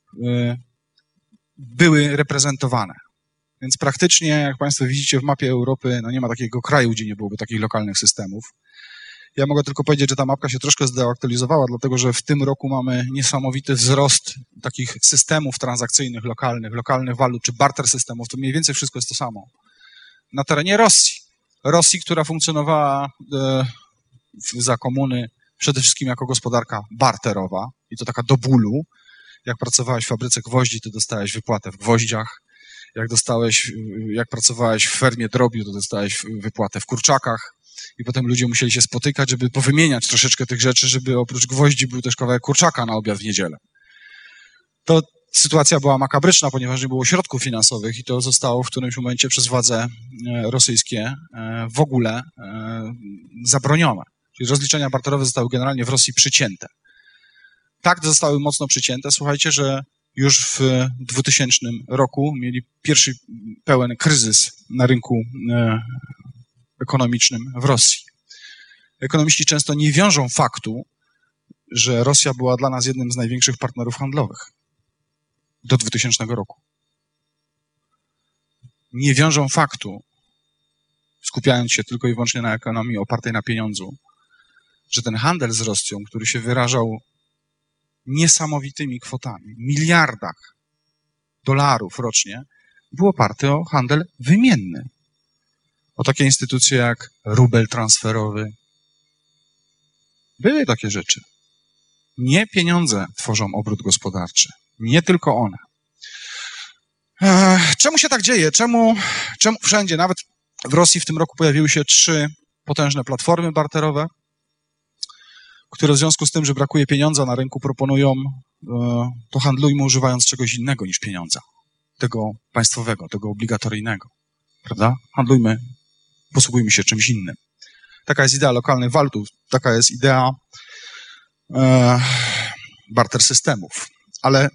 były reprezentowane. Więc praktycznie, jak Państwo widzicie w mapie Europy, no nie ma takiego kraju, gdzie nie byłoby takich lokalnych systemów. Ja mogę tylko powiedzieć, że ta mapka się troszkę zdeaktualizowała, dlatego że w tym roku mamy niesamowity wzrost takich systemów transakcyjnych lokalnych walut, czy barter systemów. To mniej więcej wszystko jest to samo. Na terenie Rosji. Rosji, która funkcjonowała za komuny przede wszystkim jako gospodarka barterowa i to taka do bólu. Jak pracowałeś w fabryce gwoździ, to dostałeś wypłatę w gwoździach. Jak pracowałeś w fermie drobiu, to dostałeś wypłatę w kurczakach. I potem ludzie musieli się spotykać, żeby powymieniać troszeczkę tych rzeczy, żeby oprócz gwoździ był też kawałek kurczaka na obiad w niedzielę. To sytuacja była makabryczna, ponieważ nie było środków finansowych i to zostało w którymś momencie przez władze rosyjskie w ogóle zabronione. Czyli rozliczenia barterowe zostały generalnie w Rosji przycięte. Tak zostały mocno przycięte, słuchajcie, że już w 2000 roku mieli pierwszy pełen kryzys na rynku ekonomicznym w Rosji. Ekonomiści często nie wiążą faktu, że Rosja była dla nas jednym z największych partnerów handlowych do 2000 roku. Nie wiążą faktu, skupiając się tylko i wyłącznie na ekonomii opartej na pieniądzu, że ten handel z Rosją, który się wyrażał niesamowitymi kwotami, miliardach dolarów rocznie, był oparty o handel wymienny. O takie instytucje jak rubel transferowy. Były takie rzeczy. Nie pieniądze tworzą obrót gospodarczy. Nie tylko one. Czemu się tak dzieje? Czemu wszędzie, nawet w Rosji w tym roku pojawiły się 3 potężne platformy barterowe, które w związku z tym, że brakuje pieniądza na rynku, proponują, to handlujmy używając czegoś innego niż pieniądza. Tego państwowego, tego obligatoryjnego. Prawda? Handlujmy, posługujmy się czymś innym. Taka jest idea lokalnych walut, taka jest idea barter systemów. Ale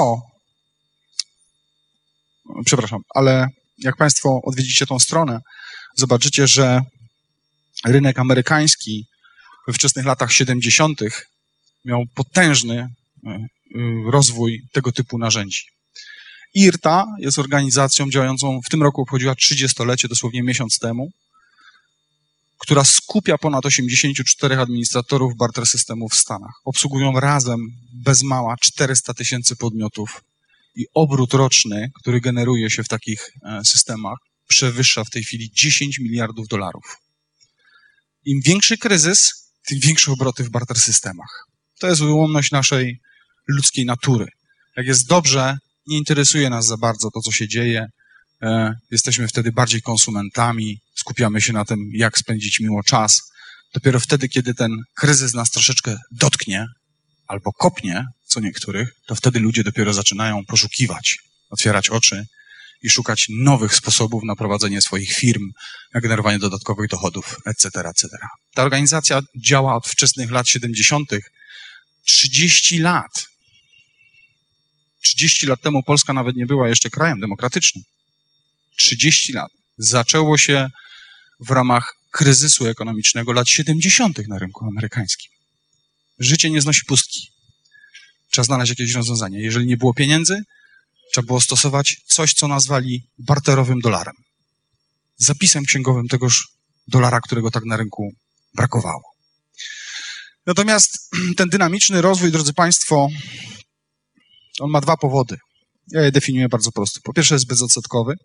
ale jak Państwo odwiedzicie tą stronę, zobaczycie, że rynek amerykański we wczesnych latach 70. miał potężny rozwój tego typu narzędzi. IRTA jest organizacją działającą, w tym roku obchodziła 30-lecie, dosłownie miesiąc temu, która skupia ponad 84 administratorów barter systemów w Stanach. Obsługują razem bez mała 400 000 podmiotów i obrót roczny, który generuje się w takich systemach, przewyższa w tej chwili 10 miliardów dolarów. Im większy kryzys, tym większe obroty w barter systemach. To jest ułomność naszej ludzkiej natury. Jak jest dobrze, nie interesuje nas za bardzo to, co się dzieje. Jesteśmy wtedy bardziej konsumentami, skupiamy się na tym, jak spędzić miło czas. Dopiero wtedy, kiedy ten kryzys nas troszeczkę dotknie albo kopnie, co niektórych, to wtedy ludzie dopiero zaczynają poszukiwać, otwierać oczy i szukać nowych sposobów na prowadzenie swoich firm, na generowanie dodatkowych dochodów, etc., etc. Ta organizacja działa od wczesnych lat 70. 30 lat. 30 lat temu Polska nawet nie była jeszcze krajem demokratycznym. 30 lat. Zaczęło się w ramach kryzysu ekonomicznego lat 70. na rynku amerykańskim. Życie nie znosi pustki. Trzeba znaleźć jakieś rozwiązanie. Jeżeli nie było pieniędzy, trzeba było stosować coś, co nazwali barterowym dolarem. Zapisem księgowym tegoż dolara, którego tak na rynku brakowało. Natomiast ten dynamiczny rozwój, drodzy Państwo, on ma dwa powody. Ja je definiuję bardzo prosto. Po pierwsze jest bezodsetkowy.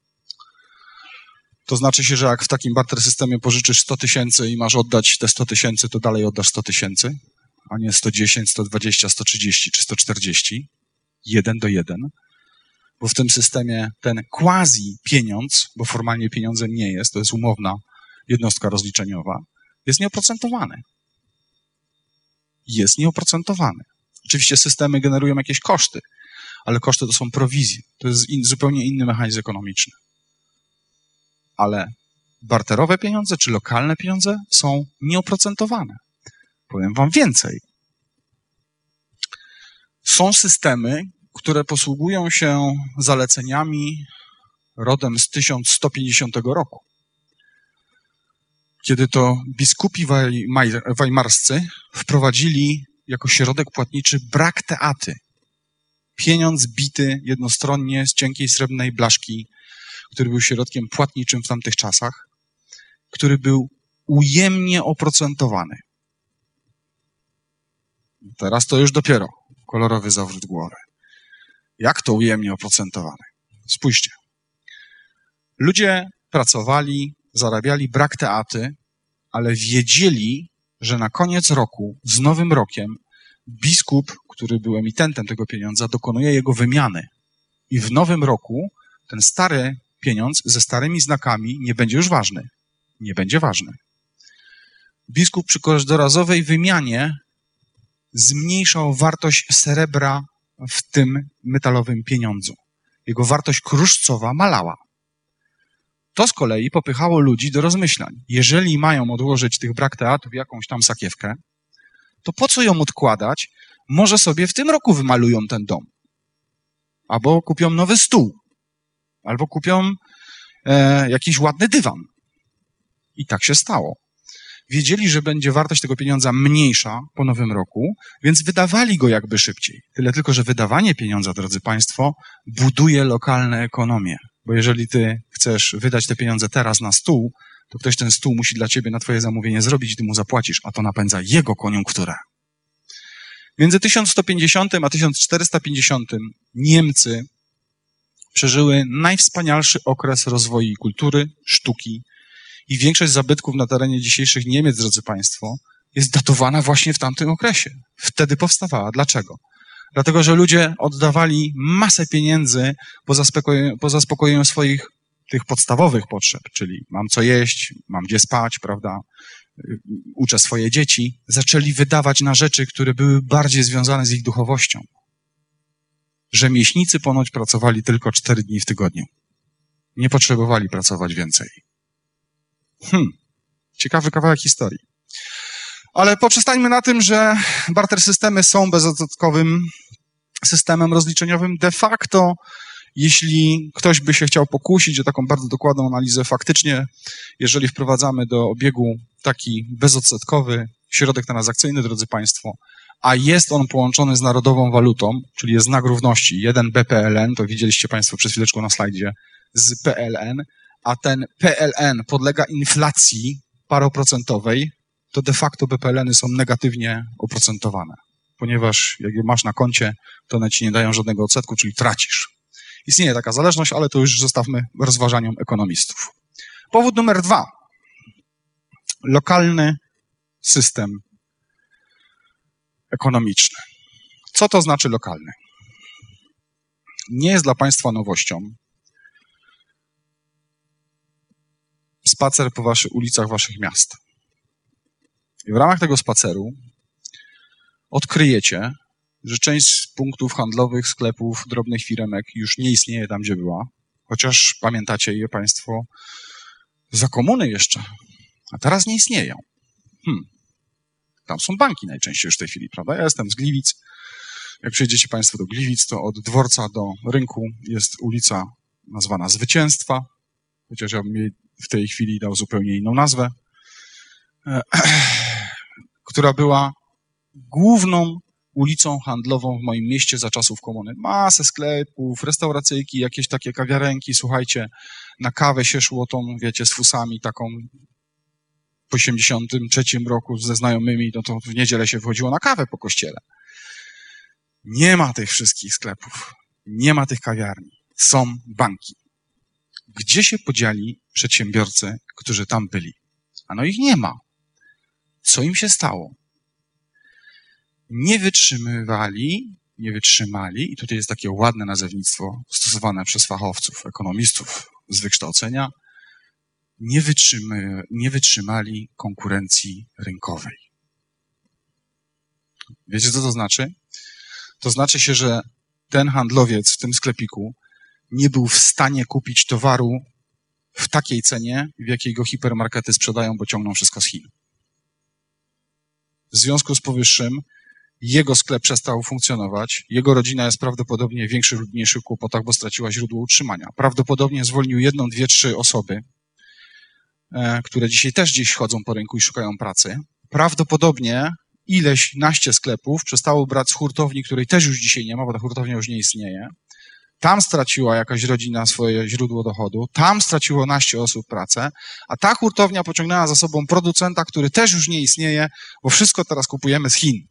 To znaczy się, że jak w takim barter systemie pożyczysz 100 000 i masz oddać te 100 000, to dalej oddasz 100 000, a nie 110, 120, 130 czy 140. 1 do 1. Bo w tym systemie ten quasi pieniądz, bo formalnie pieniądzem nie jest, to jest umowna jednostka rozliczeniowa, jest nieoprocentowany. Jest nieoprocentowany. Oczywiście systemy generują jakieś koszty, ale koszty to są prowizje. To jest zupełnie inny mechanizm ekonomiczny. Ale barterowe pieniądze czy lokalne pieniądze są nieoprocentowane. Powiem wam więcej. Są systemy, które posługują się zaleceniami rodem z 1150 roku, kiedy to biskupi weimarscy wprowadzili jako środek płatniczy brak teaty. Pieniądz bity jednostronnie z cienkiej srebrnej blaszki, który był środkiem płatniczym w tamtych czasach, który był ujemnie oprocentowany. Teraz to już dopiero kolorowy zawrót głowy. Jak to ujemnie oprocentowane? Spójrzcie. Ludzie pracowali, zarabiali brak teaty, ale wiedzieli, że na koniec roku, z nowym rokiem, biskup, który był emitentem tego pieniądza, dokonuje jego wymiany. I w nowym roku ten stary pieniądz ze starymi znakami nie będzie już ważny. Nie będzie ważny. Biskup przy każdorazowej wymianie zmniejszał wartość srebra w tym metalowym pieniądzu. Jego wartość kruszcowa malała. To z kolei popychało ludzi do rozmyślań. Jeżeli mają odłożyć tych brak teatów jakąś tam sakiewkę, to po co ją odkładać? Może sobie w tym roku wymalują ten dom. Albo kupią nowy stół. Albo kupią jakiś ładny dywan. I tak się stało. Wiedzieli, że będzie wartość tego pieniądza mniejsza po nowym roku, więc wydawali go jakby szybciej. Tyle tylko, że wydawanie pieniądza, drodzy Państwo, buduje lokalne ekonomię. Bo jeżeli ty chcesz wydać te pieniądze teraz na stół, to ktoś ten stół musi dla ciebie na twoje zamówienie zrobić i ty mu zapłacisz, a to napędza jego koniunkturę. Między 1150 a 1450 Niemcy przeżyły najwspanialszy okres rozwoju kultury, sztuki i większość zabytków na terenie dzisiejszych Niemiec, drodzy Państwo, jest datowana właśnie w tamtym okresie. Wtedy powstawała. Dlaczego? Dlatego, że ludzie oddawali masę pieniędzy po zaspokojeniu swoich tych podstawowych potrzeb, czyli mam co jeść, mam gdzie spać, prawda, uczę swoje dzieci. Zaczęli wydawać na rzeczy, które były bardziej związane z ich duchowością. Rzemieślnicy ponoć pracowali tylko 4 dni w tygodniu. Nie potrzebowali pracować więcej. Ciekawy kawałek historii. Ale poprzestańmy na tym, że barter systemy są bezodsetkowym systemem rozliczeniowym. De facto, jeśli ktoś by się chciał pokusić o taką bardzo dokładną analizę, faktycznie, jeżeli wprowadzamy do obiegu taki bezodsetkowy środek transakcyjny, drodzy Państwo, a jest on połączony z narodową walutą, czyli jest znak równości 1 BPLN, to widzieliście Państwo przed chwileczką na slajdzie, z PLN, a ten PLN podlega inflacji paroprocentowej, to de facto BPLN-y są negatywnie oprocentowane, ponieważ jak je masz na koncie, to one ci nie dają żadnego odsetku, czyli tracisz. Istnieje taka zależność, ale to już zostawmy rozważaniom ekonomistów. Powód numer 2. Lokalny system ekonomiczny. Co to znaczy lokalny? Nie jest dla Państwa nowością spacer po ulicach Waszych miast. I w ramach tego spaceru odkryjecie, że część z punktów handlowych, sklepów, drobnych firemek już nie istnieje tam, gdzie była, chociaż pamiętacie je Państwo za komuny jeszcze, a teraz nie istnieją. Tam są banki najczęściej już w tej chwili, prawda? Ja jestem z Gliwic. Jak przyjedziecie Państwo do Gliwic, to od dworca do rynku jest ulica nazwana Zwycięstwa, chociaż ja bym jej w tej chwili dał zupełnie inną nazwę, która była główną ulicą handlową w moim mieście za czasów komuny. Masę sklepów, restauracyjki, jakieś takie kawiarenki, słuchajcie, na kawę się szło tą, wiecie, z fusami taką po 1983 roku ze znajomymi, no to w niedzielę się wchodziło na kawę po kościele. Nie ma tych wszystkich sklepów, nie ma tych kawiarni, są banki. Gdzie się podzieli przedsiębiorcy, którzy tam byli? Ano ich nie ma. Co im się stało? Nie wytrzymali, i tutaj jest takie ładne nazewnictwo stosowane przez fachowców, ekonomistów z wykształcenia, nie wytrzymali konkurencji rynkowej. Wiecie, co to znaczy? To znaczy się, że ten handlowiec w tym sklepiku nie był w stanie kupić towaru w takiej cenie, w jakiej go hipermarkety sprzedają, bo ciągną wszystko z Chin. W związku z powyższym jego sklep przestał funkcjonować, jego rodzina jest prawdopodobnie w większych lub mniejszych kłopotach, bo straciła źródło utrzymania. Prawdopodobnie zwolnił 1, 2, 3 osoby, które dzisiaj też gdzieś chodzą po rynku i szukają pracy. Prawdopodobnie naście sklepów przestało brać z hurtowni, której też już dzisiaj nie ma, bo ta hurtownia już nie istnieje. Tam straciła jakaś rodzina swoje źródło dochodu, tam straciło naście osób pracę, a ta hurtownia pociągnęła za sobą producenta, który też już nie istnieje, bo wszystko teraz kupujemy z Chin.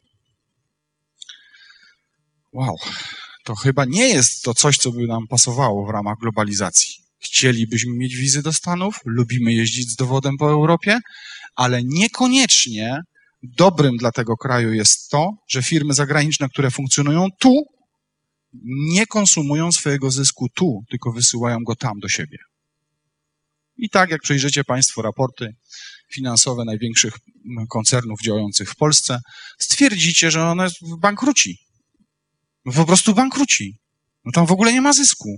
Wow, to chyba nie jest to coś, co by nam pasowało w ramach globalizacji. Chcielibyśmy mieć wizy do Stanów, lubimy jeździć z dowodem po Europie, ale niekoniecznie dobrym dla tego kraju jest to, że firmy zagraniczne, które funkcjonują tu, nie konsumują swojego zysku tu, tylko wysyłają go tam do siebie. I tak jak przejrzycie Państwo raporty finansowe największych koncernów działających w Polsce, stwierdzicie, że one bankruci. No po prostu bankruci. No tam w ogóle nie ma zysku.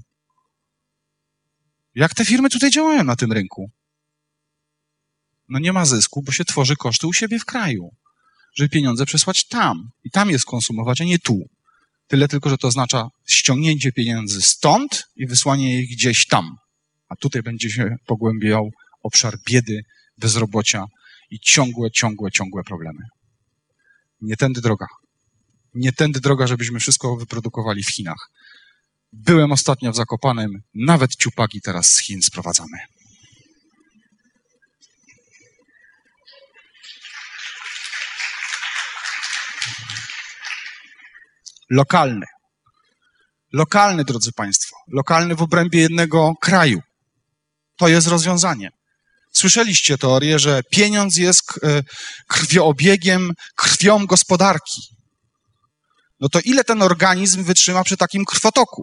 Jak te firmy tutaj działają na tym rynku? No nie ma zysku, bo się tworzy koszty u siebie w kraju, żeby pieniądze przesłać tam. I tam jest konsumować, a nie tu. Tyle tylko, że to oznacza ściągnięcie pieniędzy stąd i wysłanie ich gdzieś tam. A tutaj będzie się pogłębiał obszar biedy, bezrobocia i ciągłe problemy. Nie tędy droga. Nie tędy droga, żebyśmy wszystko wyprodukowali w Chinach. Byłem ostatnio w Zakopanem, nawet ciupagi teraz z Chin sprowadzamy. Lokalny. Lokalny, drodzy Państwo. Lokalny w obrębie jednego kraju. To jest rozwiązanie. Słyszeliście teorię, że pieniądz jest krwiobiegiem, krwią gospodarki. No to ile ten organizm wytrzyma przy takim krwotoku?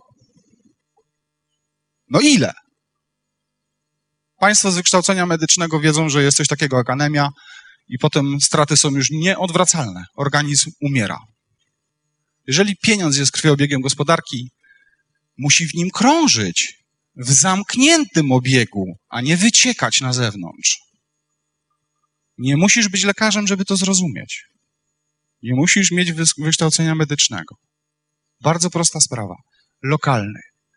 No ile? Państwo z wykształcenia medycznego wiedzą, że jest coś takiego jak anemia i potem straty są już nieodwracalne. Organizm umiera. Jeżeli pieniądz jest krwiobiegiem gospodarki, musi w nim krążyć w zamkniętym obiegu, a nie wyciekać na zewnątrz. Nie musisz być lekarzem, żeby to zrozumieć. Nie musisz mieć wykształcenia medycznego. Bardzo prosta sprawa. Lokalny.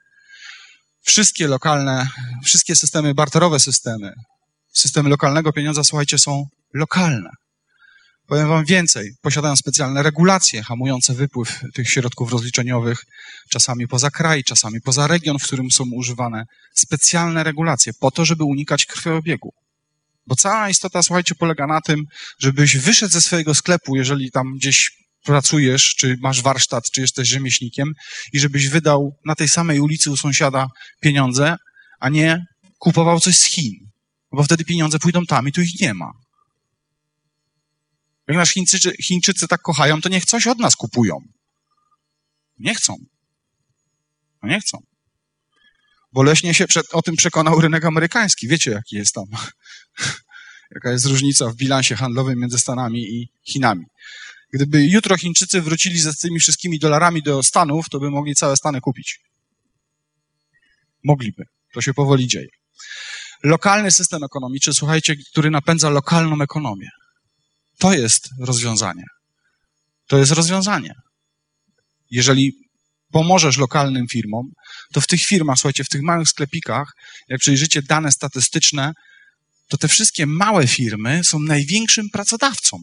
Wszystkie systemy, barterowe systemy lokalnego pieniądza, słuchajcie, są lokalne. Powiem wam więcej, posiadają specjalne regulacje hamujące wypływ tych środków rozliczeniowych, czasami poza kraj, czasami poza region, w którym są używane. Specjalne regulacje po to, żeby unikać krwiobiegu. Bo cała istota, słuchajcie, polega na tym, żebyś wyszedł ze swojego sklepu, jeżeli tam gdzieś pracujesz, czy masz warsztat, czy jesteś rzemieślnikiem i żebyś wydał na tej samej ulicy u sąsiada pieniądze, a nie kupował coś z Chin. Bo wtedy pieniądze pójdą tam i tu ich nie ma. Jak nas Chińczycy tak kochają, to niech coś od nas kupują. Nie chcą. No nie chcą. Boleśnie się o tym przekonał rynek amerykański. Wiecie, jaki jest tam. Jaka jest różnica w bilansie handlowym między Stanami i Chinami. Gdyby jutro Chińczycy wrócili ze tymi wszystkimi dolarami do Stanów, to by mogli całe Stany kupić. Mogliby. To się powoli dzieje. Lokalny system ekonomiczny, słuchajcie, który napędza lokalną ekonomię. To jest rozwiązanie. To jest rozwiązanie. Jeżeli pomożesz lokalnym firmom, to w tych firmach, słuchajcie, w tych małych sklepikach, jak przejrzycie dane statystyczne, to te wszystkie małe firmy są największym pracodawcą.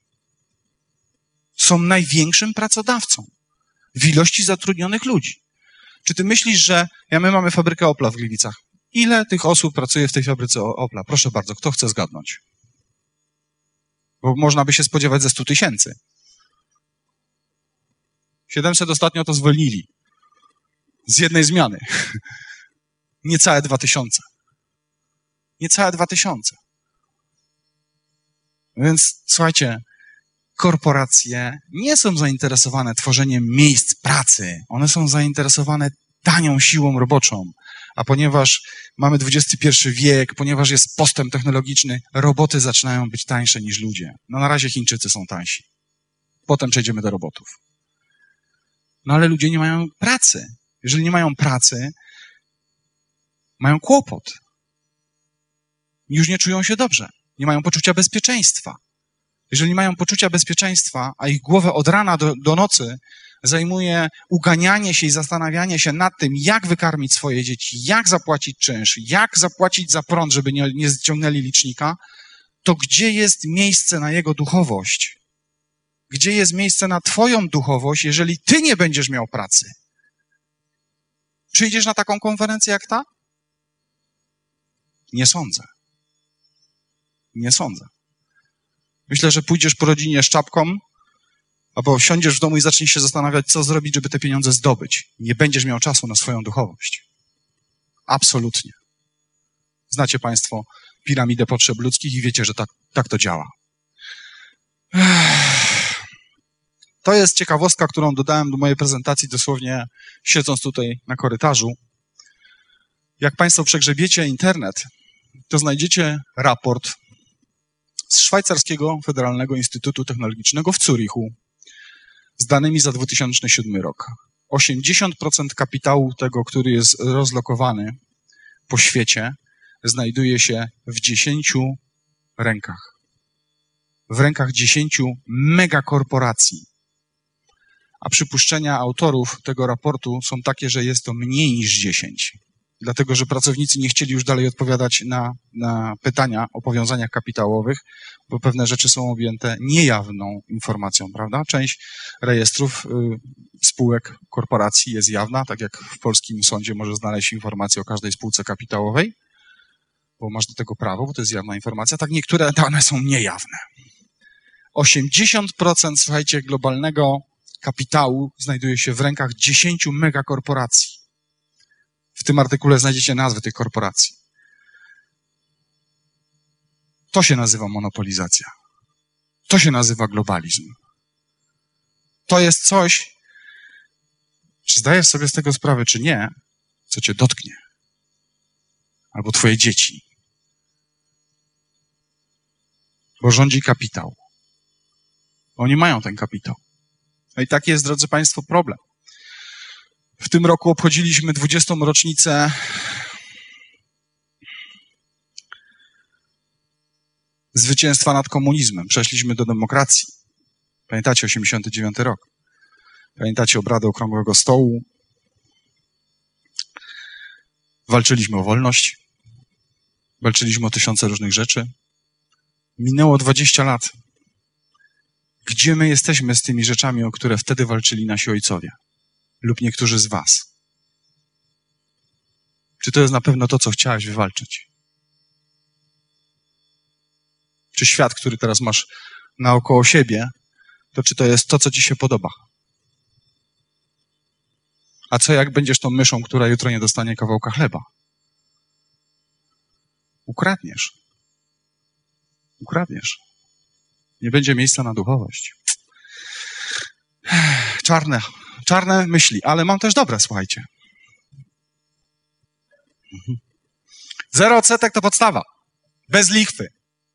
Są największym pracodawcą w ilości zatrudnionych ludzi. Czy ty myślisz, że my mamy fabrykę Opla w Gliwicach? Ile tych osób pracuje w tej fabryce Opla? Proszę bardzo, kto chce zgadnąć? Bo można by się spodziewać ze 100 000. 700 ostatnio to zwolnili. Z jednej zmiany. Niecałe 2000. Niecałe 2000. Więc słuchajcie, korporacje nie są zainteresowane tworzeniem miejsc pracy. One są zainteresowane tanią siłą roboczą. A ponieważ mamy XXI wiek, ponieważ jest postęp technologiczny, roboty zaczynają być tańsze niż ludzie. No na razie Chińczycy są tańsi. Potem przejdziemy do robotów. No ale ludzie nie mają pracy. Jeżeli nie mają pracy, mają kłopot. Już nie czują się dobrze. Nie mają poczucia bezpieczeństwa. Jeżeli nie mają poczucia bezpieczeństwa, a ich głowę od rana do nocy zajmuje uganianie się i zastanawianie się nad tym, jak wykarmić swoje dzieci, jak zapłacić czynsz, jak zapłacić za prąd, żeby nie ściągnęli licznika, to gdzie jest miejsce na jego duchowość? Gdzie jest miejsce na twoją duchowość, jeżeli ty nie będziesz miał pracy? Przyjdziesz na taką konferencję jak ta? Nie sądzę. Nie sądzę. Myślę, że pójdziesz po rodzinie z czapką, albo siądziesz w domu i zaczniesz się zastanawiać, co zrobić, żeby te pieniądze zdobyć. Nie będziesz miał czasu na swoją duchowość. Absolutnie. Znacie państwo piramidę potrzeb ludzkich i wiecie, że tak to działa. To jest ciekawostka, którą dodałem do mojej prezentacji dosłownie siedząc tutaj na korytarzu. Jak państwo przegrzebiecie internet, to znajdziecie raport z Szwajcarskiego Federalnego Instytutu Technologicznego w Zurichu z danymi za 2007 rok. 80% kapitału tego, który jest rozlokowany po świecie, znajduje się w 10 rękach. W rękach 10 megakorporacji. A przypuszczenia autorów tego raportu są takie, że jest to mniej niż 10. Dlatego, że pracownicy nie chcieli już dalej odpowiadać na pytania o powiązaniach kapitałowych, bo pewne rzeczy są objęte niejawną informacją, prawda? Część rejestrów spółek korporacji jest jawna, tak jak w polskim sądzie możesz znaleźć informację o każdej spółce kapitałowej, bo masz do tego prawo, bo to jest jawna informacja. Tak niektóre dane są niejawne. 80%, słuchajcie, globalnego kapitału znajduje się w rękach 10 megakorporacji. W tym artykule znajdziecie nazwy tych korporacji. To się nazywa monopolizacja. To się nazywa globalizm. To jest coś, czy zdajesz sobie z tego sprawę, czy nie, co cię dotknie. Albo twoje dzieci. Bo rządzi kapitał. Oni mają ten kapitał. No i taki jest, drodzy państwo, problem. W tym roku obchodziliśmy 20. rocznicę zwycięstwa nad komunizmem. Przeszliśmy do demokracji. Pamiętacie 89 rok? Pamiętacie obrady Okrągłego Stołu? Walczyliśmy o wolność. Walczyliśmy o tysiące różnych rzeczy. Minęło 20 lat. Gdzie my jesteśmy z tymi rzeczami, o które wtedy walczyli nasi ojcowie? Lub niektórzy z was? Czy to jest na pewno to, co chciałeś wywalczyć? czy świat, który teraz masz naokoło siebie, to czy to jest to, co ci się podoba? A co jak będziesz tą myszą, która jutro nie dostanie kawałka chleba? Ukradniesz. Ukradniesz. Nie będzie miejsca na duchowość. Czarne myśli, ale mam też dobre, słuchajcie. 0 odsetek to podstawa. Bez lichwy.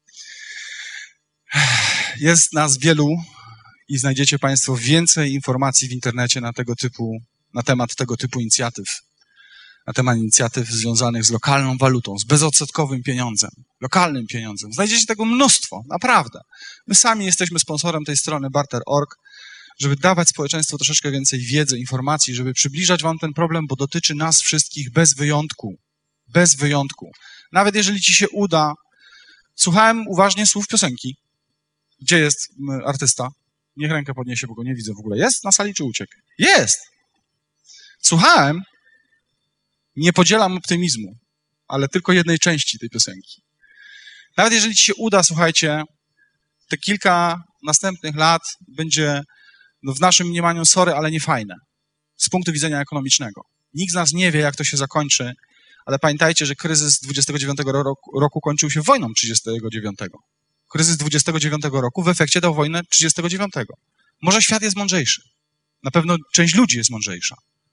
Jest nas wielu i znajdziecie Państwo więcej informacji w internecie na temat tego typu inicjatyw. Na temat inicjatyw związanych z lokalną walutą, z bezodsetkowym pieniądzem, lokalnym pieniądzem. Znajdziecie tego mnóstwo, naprawdę. My sami jesteśmy sponsorem tej strony barter.org, żeby dawać społeczeństwu troszeczkę więcej wiedzy, informacji, żeby przybliżać wam ten problem, bo dotyczy nas wszystkich bez wyjątku. Bez wyjątku. Nawet jeżeli ci się uda, słuchałem uważnie słów piosenki. Gdzie jest artysta? Niech rękę podniesie, bo go nie widzę w ogóle. Jest na sali czy uciekł? Jest! Słuchałem, nie podzielam optymizmu, ale tylko jednej części tej piosenki. Nawet jeżeli ci się uda, słuchajcie, te kilka następnych lat będzie w naszym mniemaniu, sorry, ale nie fajne. Z punktu widzenia ekonomicznego. Nikt z nas nie wie, jak to się zakończy, ale pamiętajcie, że kryzys 29 roku kończył się wojną 39. Kryzys 29 roku w efekcie dał wojnę 39. Może świat jest mądrzejszy. Na pewno część ludzi jest mądrzejsza.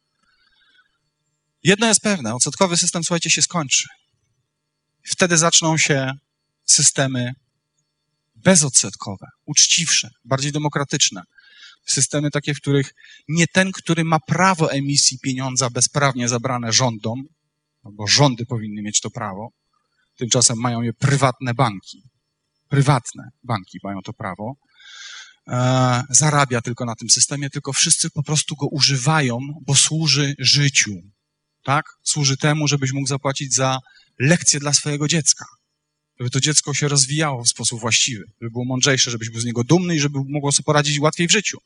Jedno jest pewne, odsetkowy system, słuchajcie, się skończy. Wtedy zaczną się systemy bezodsetkowe, uczciwsze, bardziej demokratyczne. Systemy takie, w których nie ten, który ma prawo emisji pieniądza bezprawnie zabrane rządom, bo rządy powinny mieć to prawo, tymczasem mają je prywatne banki. Prywatne banki mają to prawo. Zarabia tylko na tym systemie, tylko wszyscy po prostu go używają, bo służy życiu. Tak? Służy temu, żebyś mógł zapłacić za lekcje dla swojego dziecka. Żeby to dziecko się rozwijało w sposób właściwy, żeby było mądrzejsze, żebyś był z niego dumny i żeby mogło sobie poradzić łatwiej w życiu.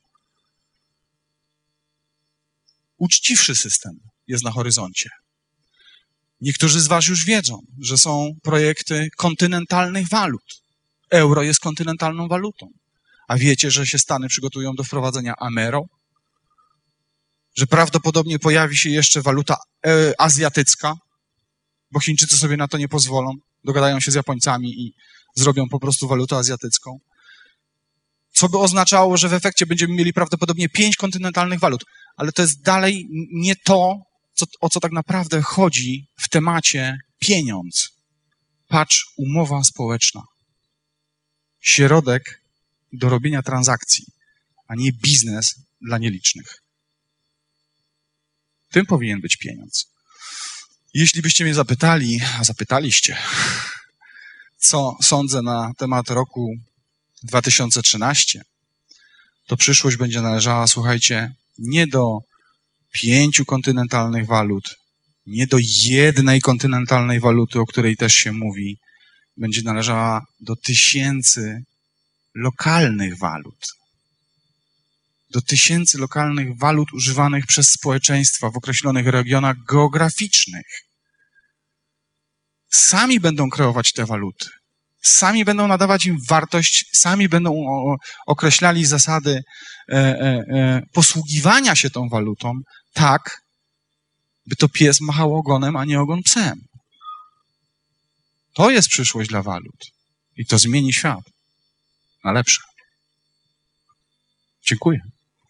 Uczciwszy system jest na horyzoncie. Niektórzy z was już wiedzą, że są projekty kontynentalnych walut. Euro jest kontynentalną walutą. A wiecie, że się Stany przygotują do wprowadzenia Amero? Że prawdopodobnie pojawi się jeszcze waluta azjatycka, bo Chińczycy sobie na to nie pozwolą. Dogadają się z Japońcami i zrobią po prostu walutę azjatycką. Co by oznaczało, że w efekcie będziemy mieli prawdopodobnie 5 kontynentalnych walut. Ale to jest dalej nie to, o co tak naprawdę chodzi w temacie pieniądz. Patrz, umowa społeczna. Środek do robienia transakcji, a nie biznes dla nielicznych. Tym powinien być pieniądz. Jeśli byście mnie zapytali, a zapytaliście, co sądzę na temat roku 2013, to przyszłość będzie należała, słuchajcie, nie do 5 kontynentalnych walut, nie do jednej kontynentalnej waluty, o której też się mówi, będzie należała do 1000 lokalnych walut. Do 1000 lokalnych walut używanych przez społeczeństwa w określonych regionach geograficznych. Sami będą kreować te waluty. Sami będą nadawać im wartość, sami będą określali zasady posługiwania się tą walutą tak, by to pies machał ogonem, a nie ogon psem. To jest przyszłość dla walut. I to zmieni świat na lepsze. Dziękuję.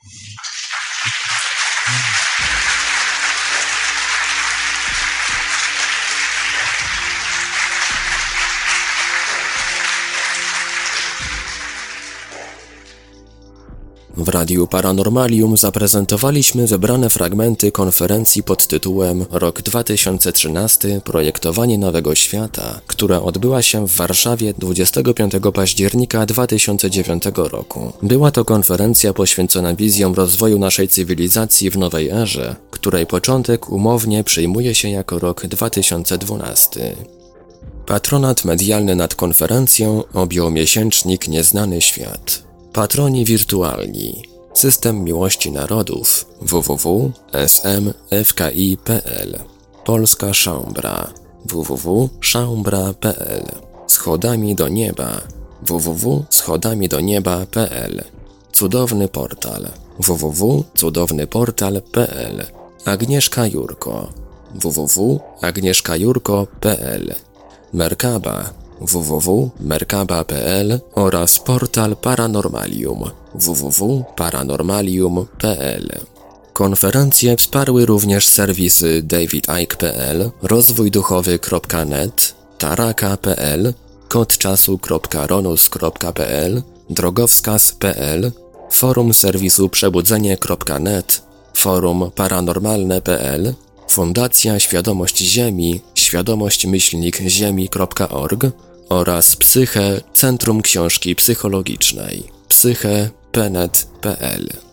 W Radiu Paranormalium zaprezentowaliśmy wybrane fragmenty konferencji pod tytułem Rok 2013 – Projektowanie Nowego Świata, która odbyła się w Warszawie 25 października 2009 roku. Była to konferencja poświęcona wizjom rozwoju naszej cywilizacji w nowej erze, której początek umownie przyjmuje się jako rok 2012. Patronat medialny nad konferencją objął miesięcznik Nieznany Świat. Patroni wirtualni. System Miłości Narodów www.smfki.pl. Polska Szaumbra www.szaumbra.pl. Schodami do nieba www.schodamidonieba.pl. Cudowny portal www.cudownyportal.pl. Agnieszka Jurko www.agnieszkajurko.pl. Merkaba www.merkaba.pl oraz portal Paranormalium www.paranormalium.pl. Konferencje wsparły również serwisy davidicke.pl, rozwójduchowy.net, taraka.pl, kodczasu.ronus.pl, drogowskaz.pl, forum serwisu przebudzenie.net, forum paranormalne.pl, Fundacja Świadomość Ziemi, świadomość-ziemi.org oraz Psyche, Centrum Książki Psychologicznej, psyche.pnet.pl.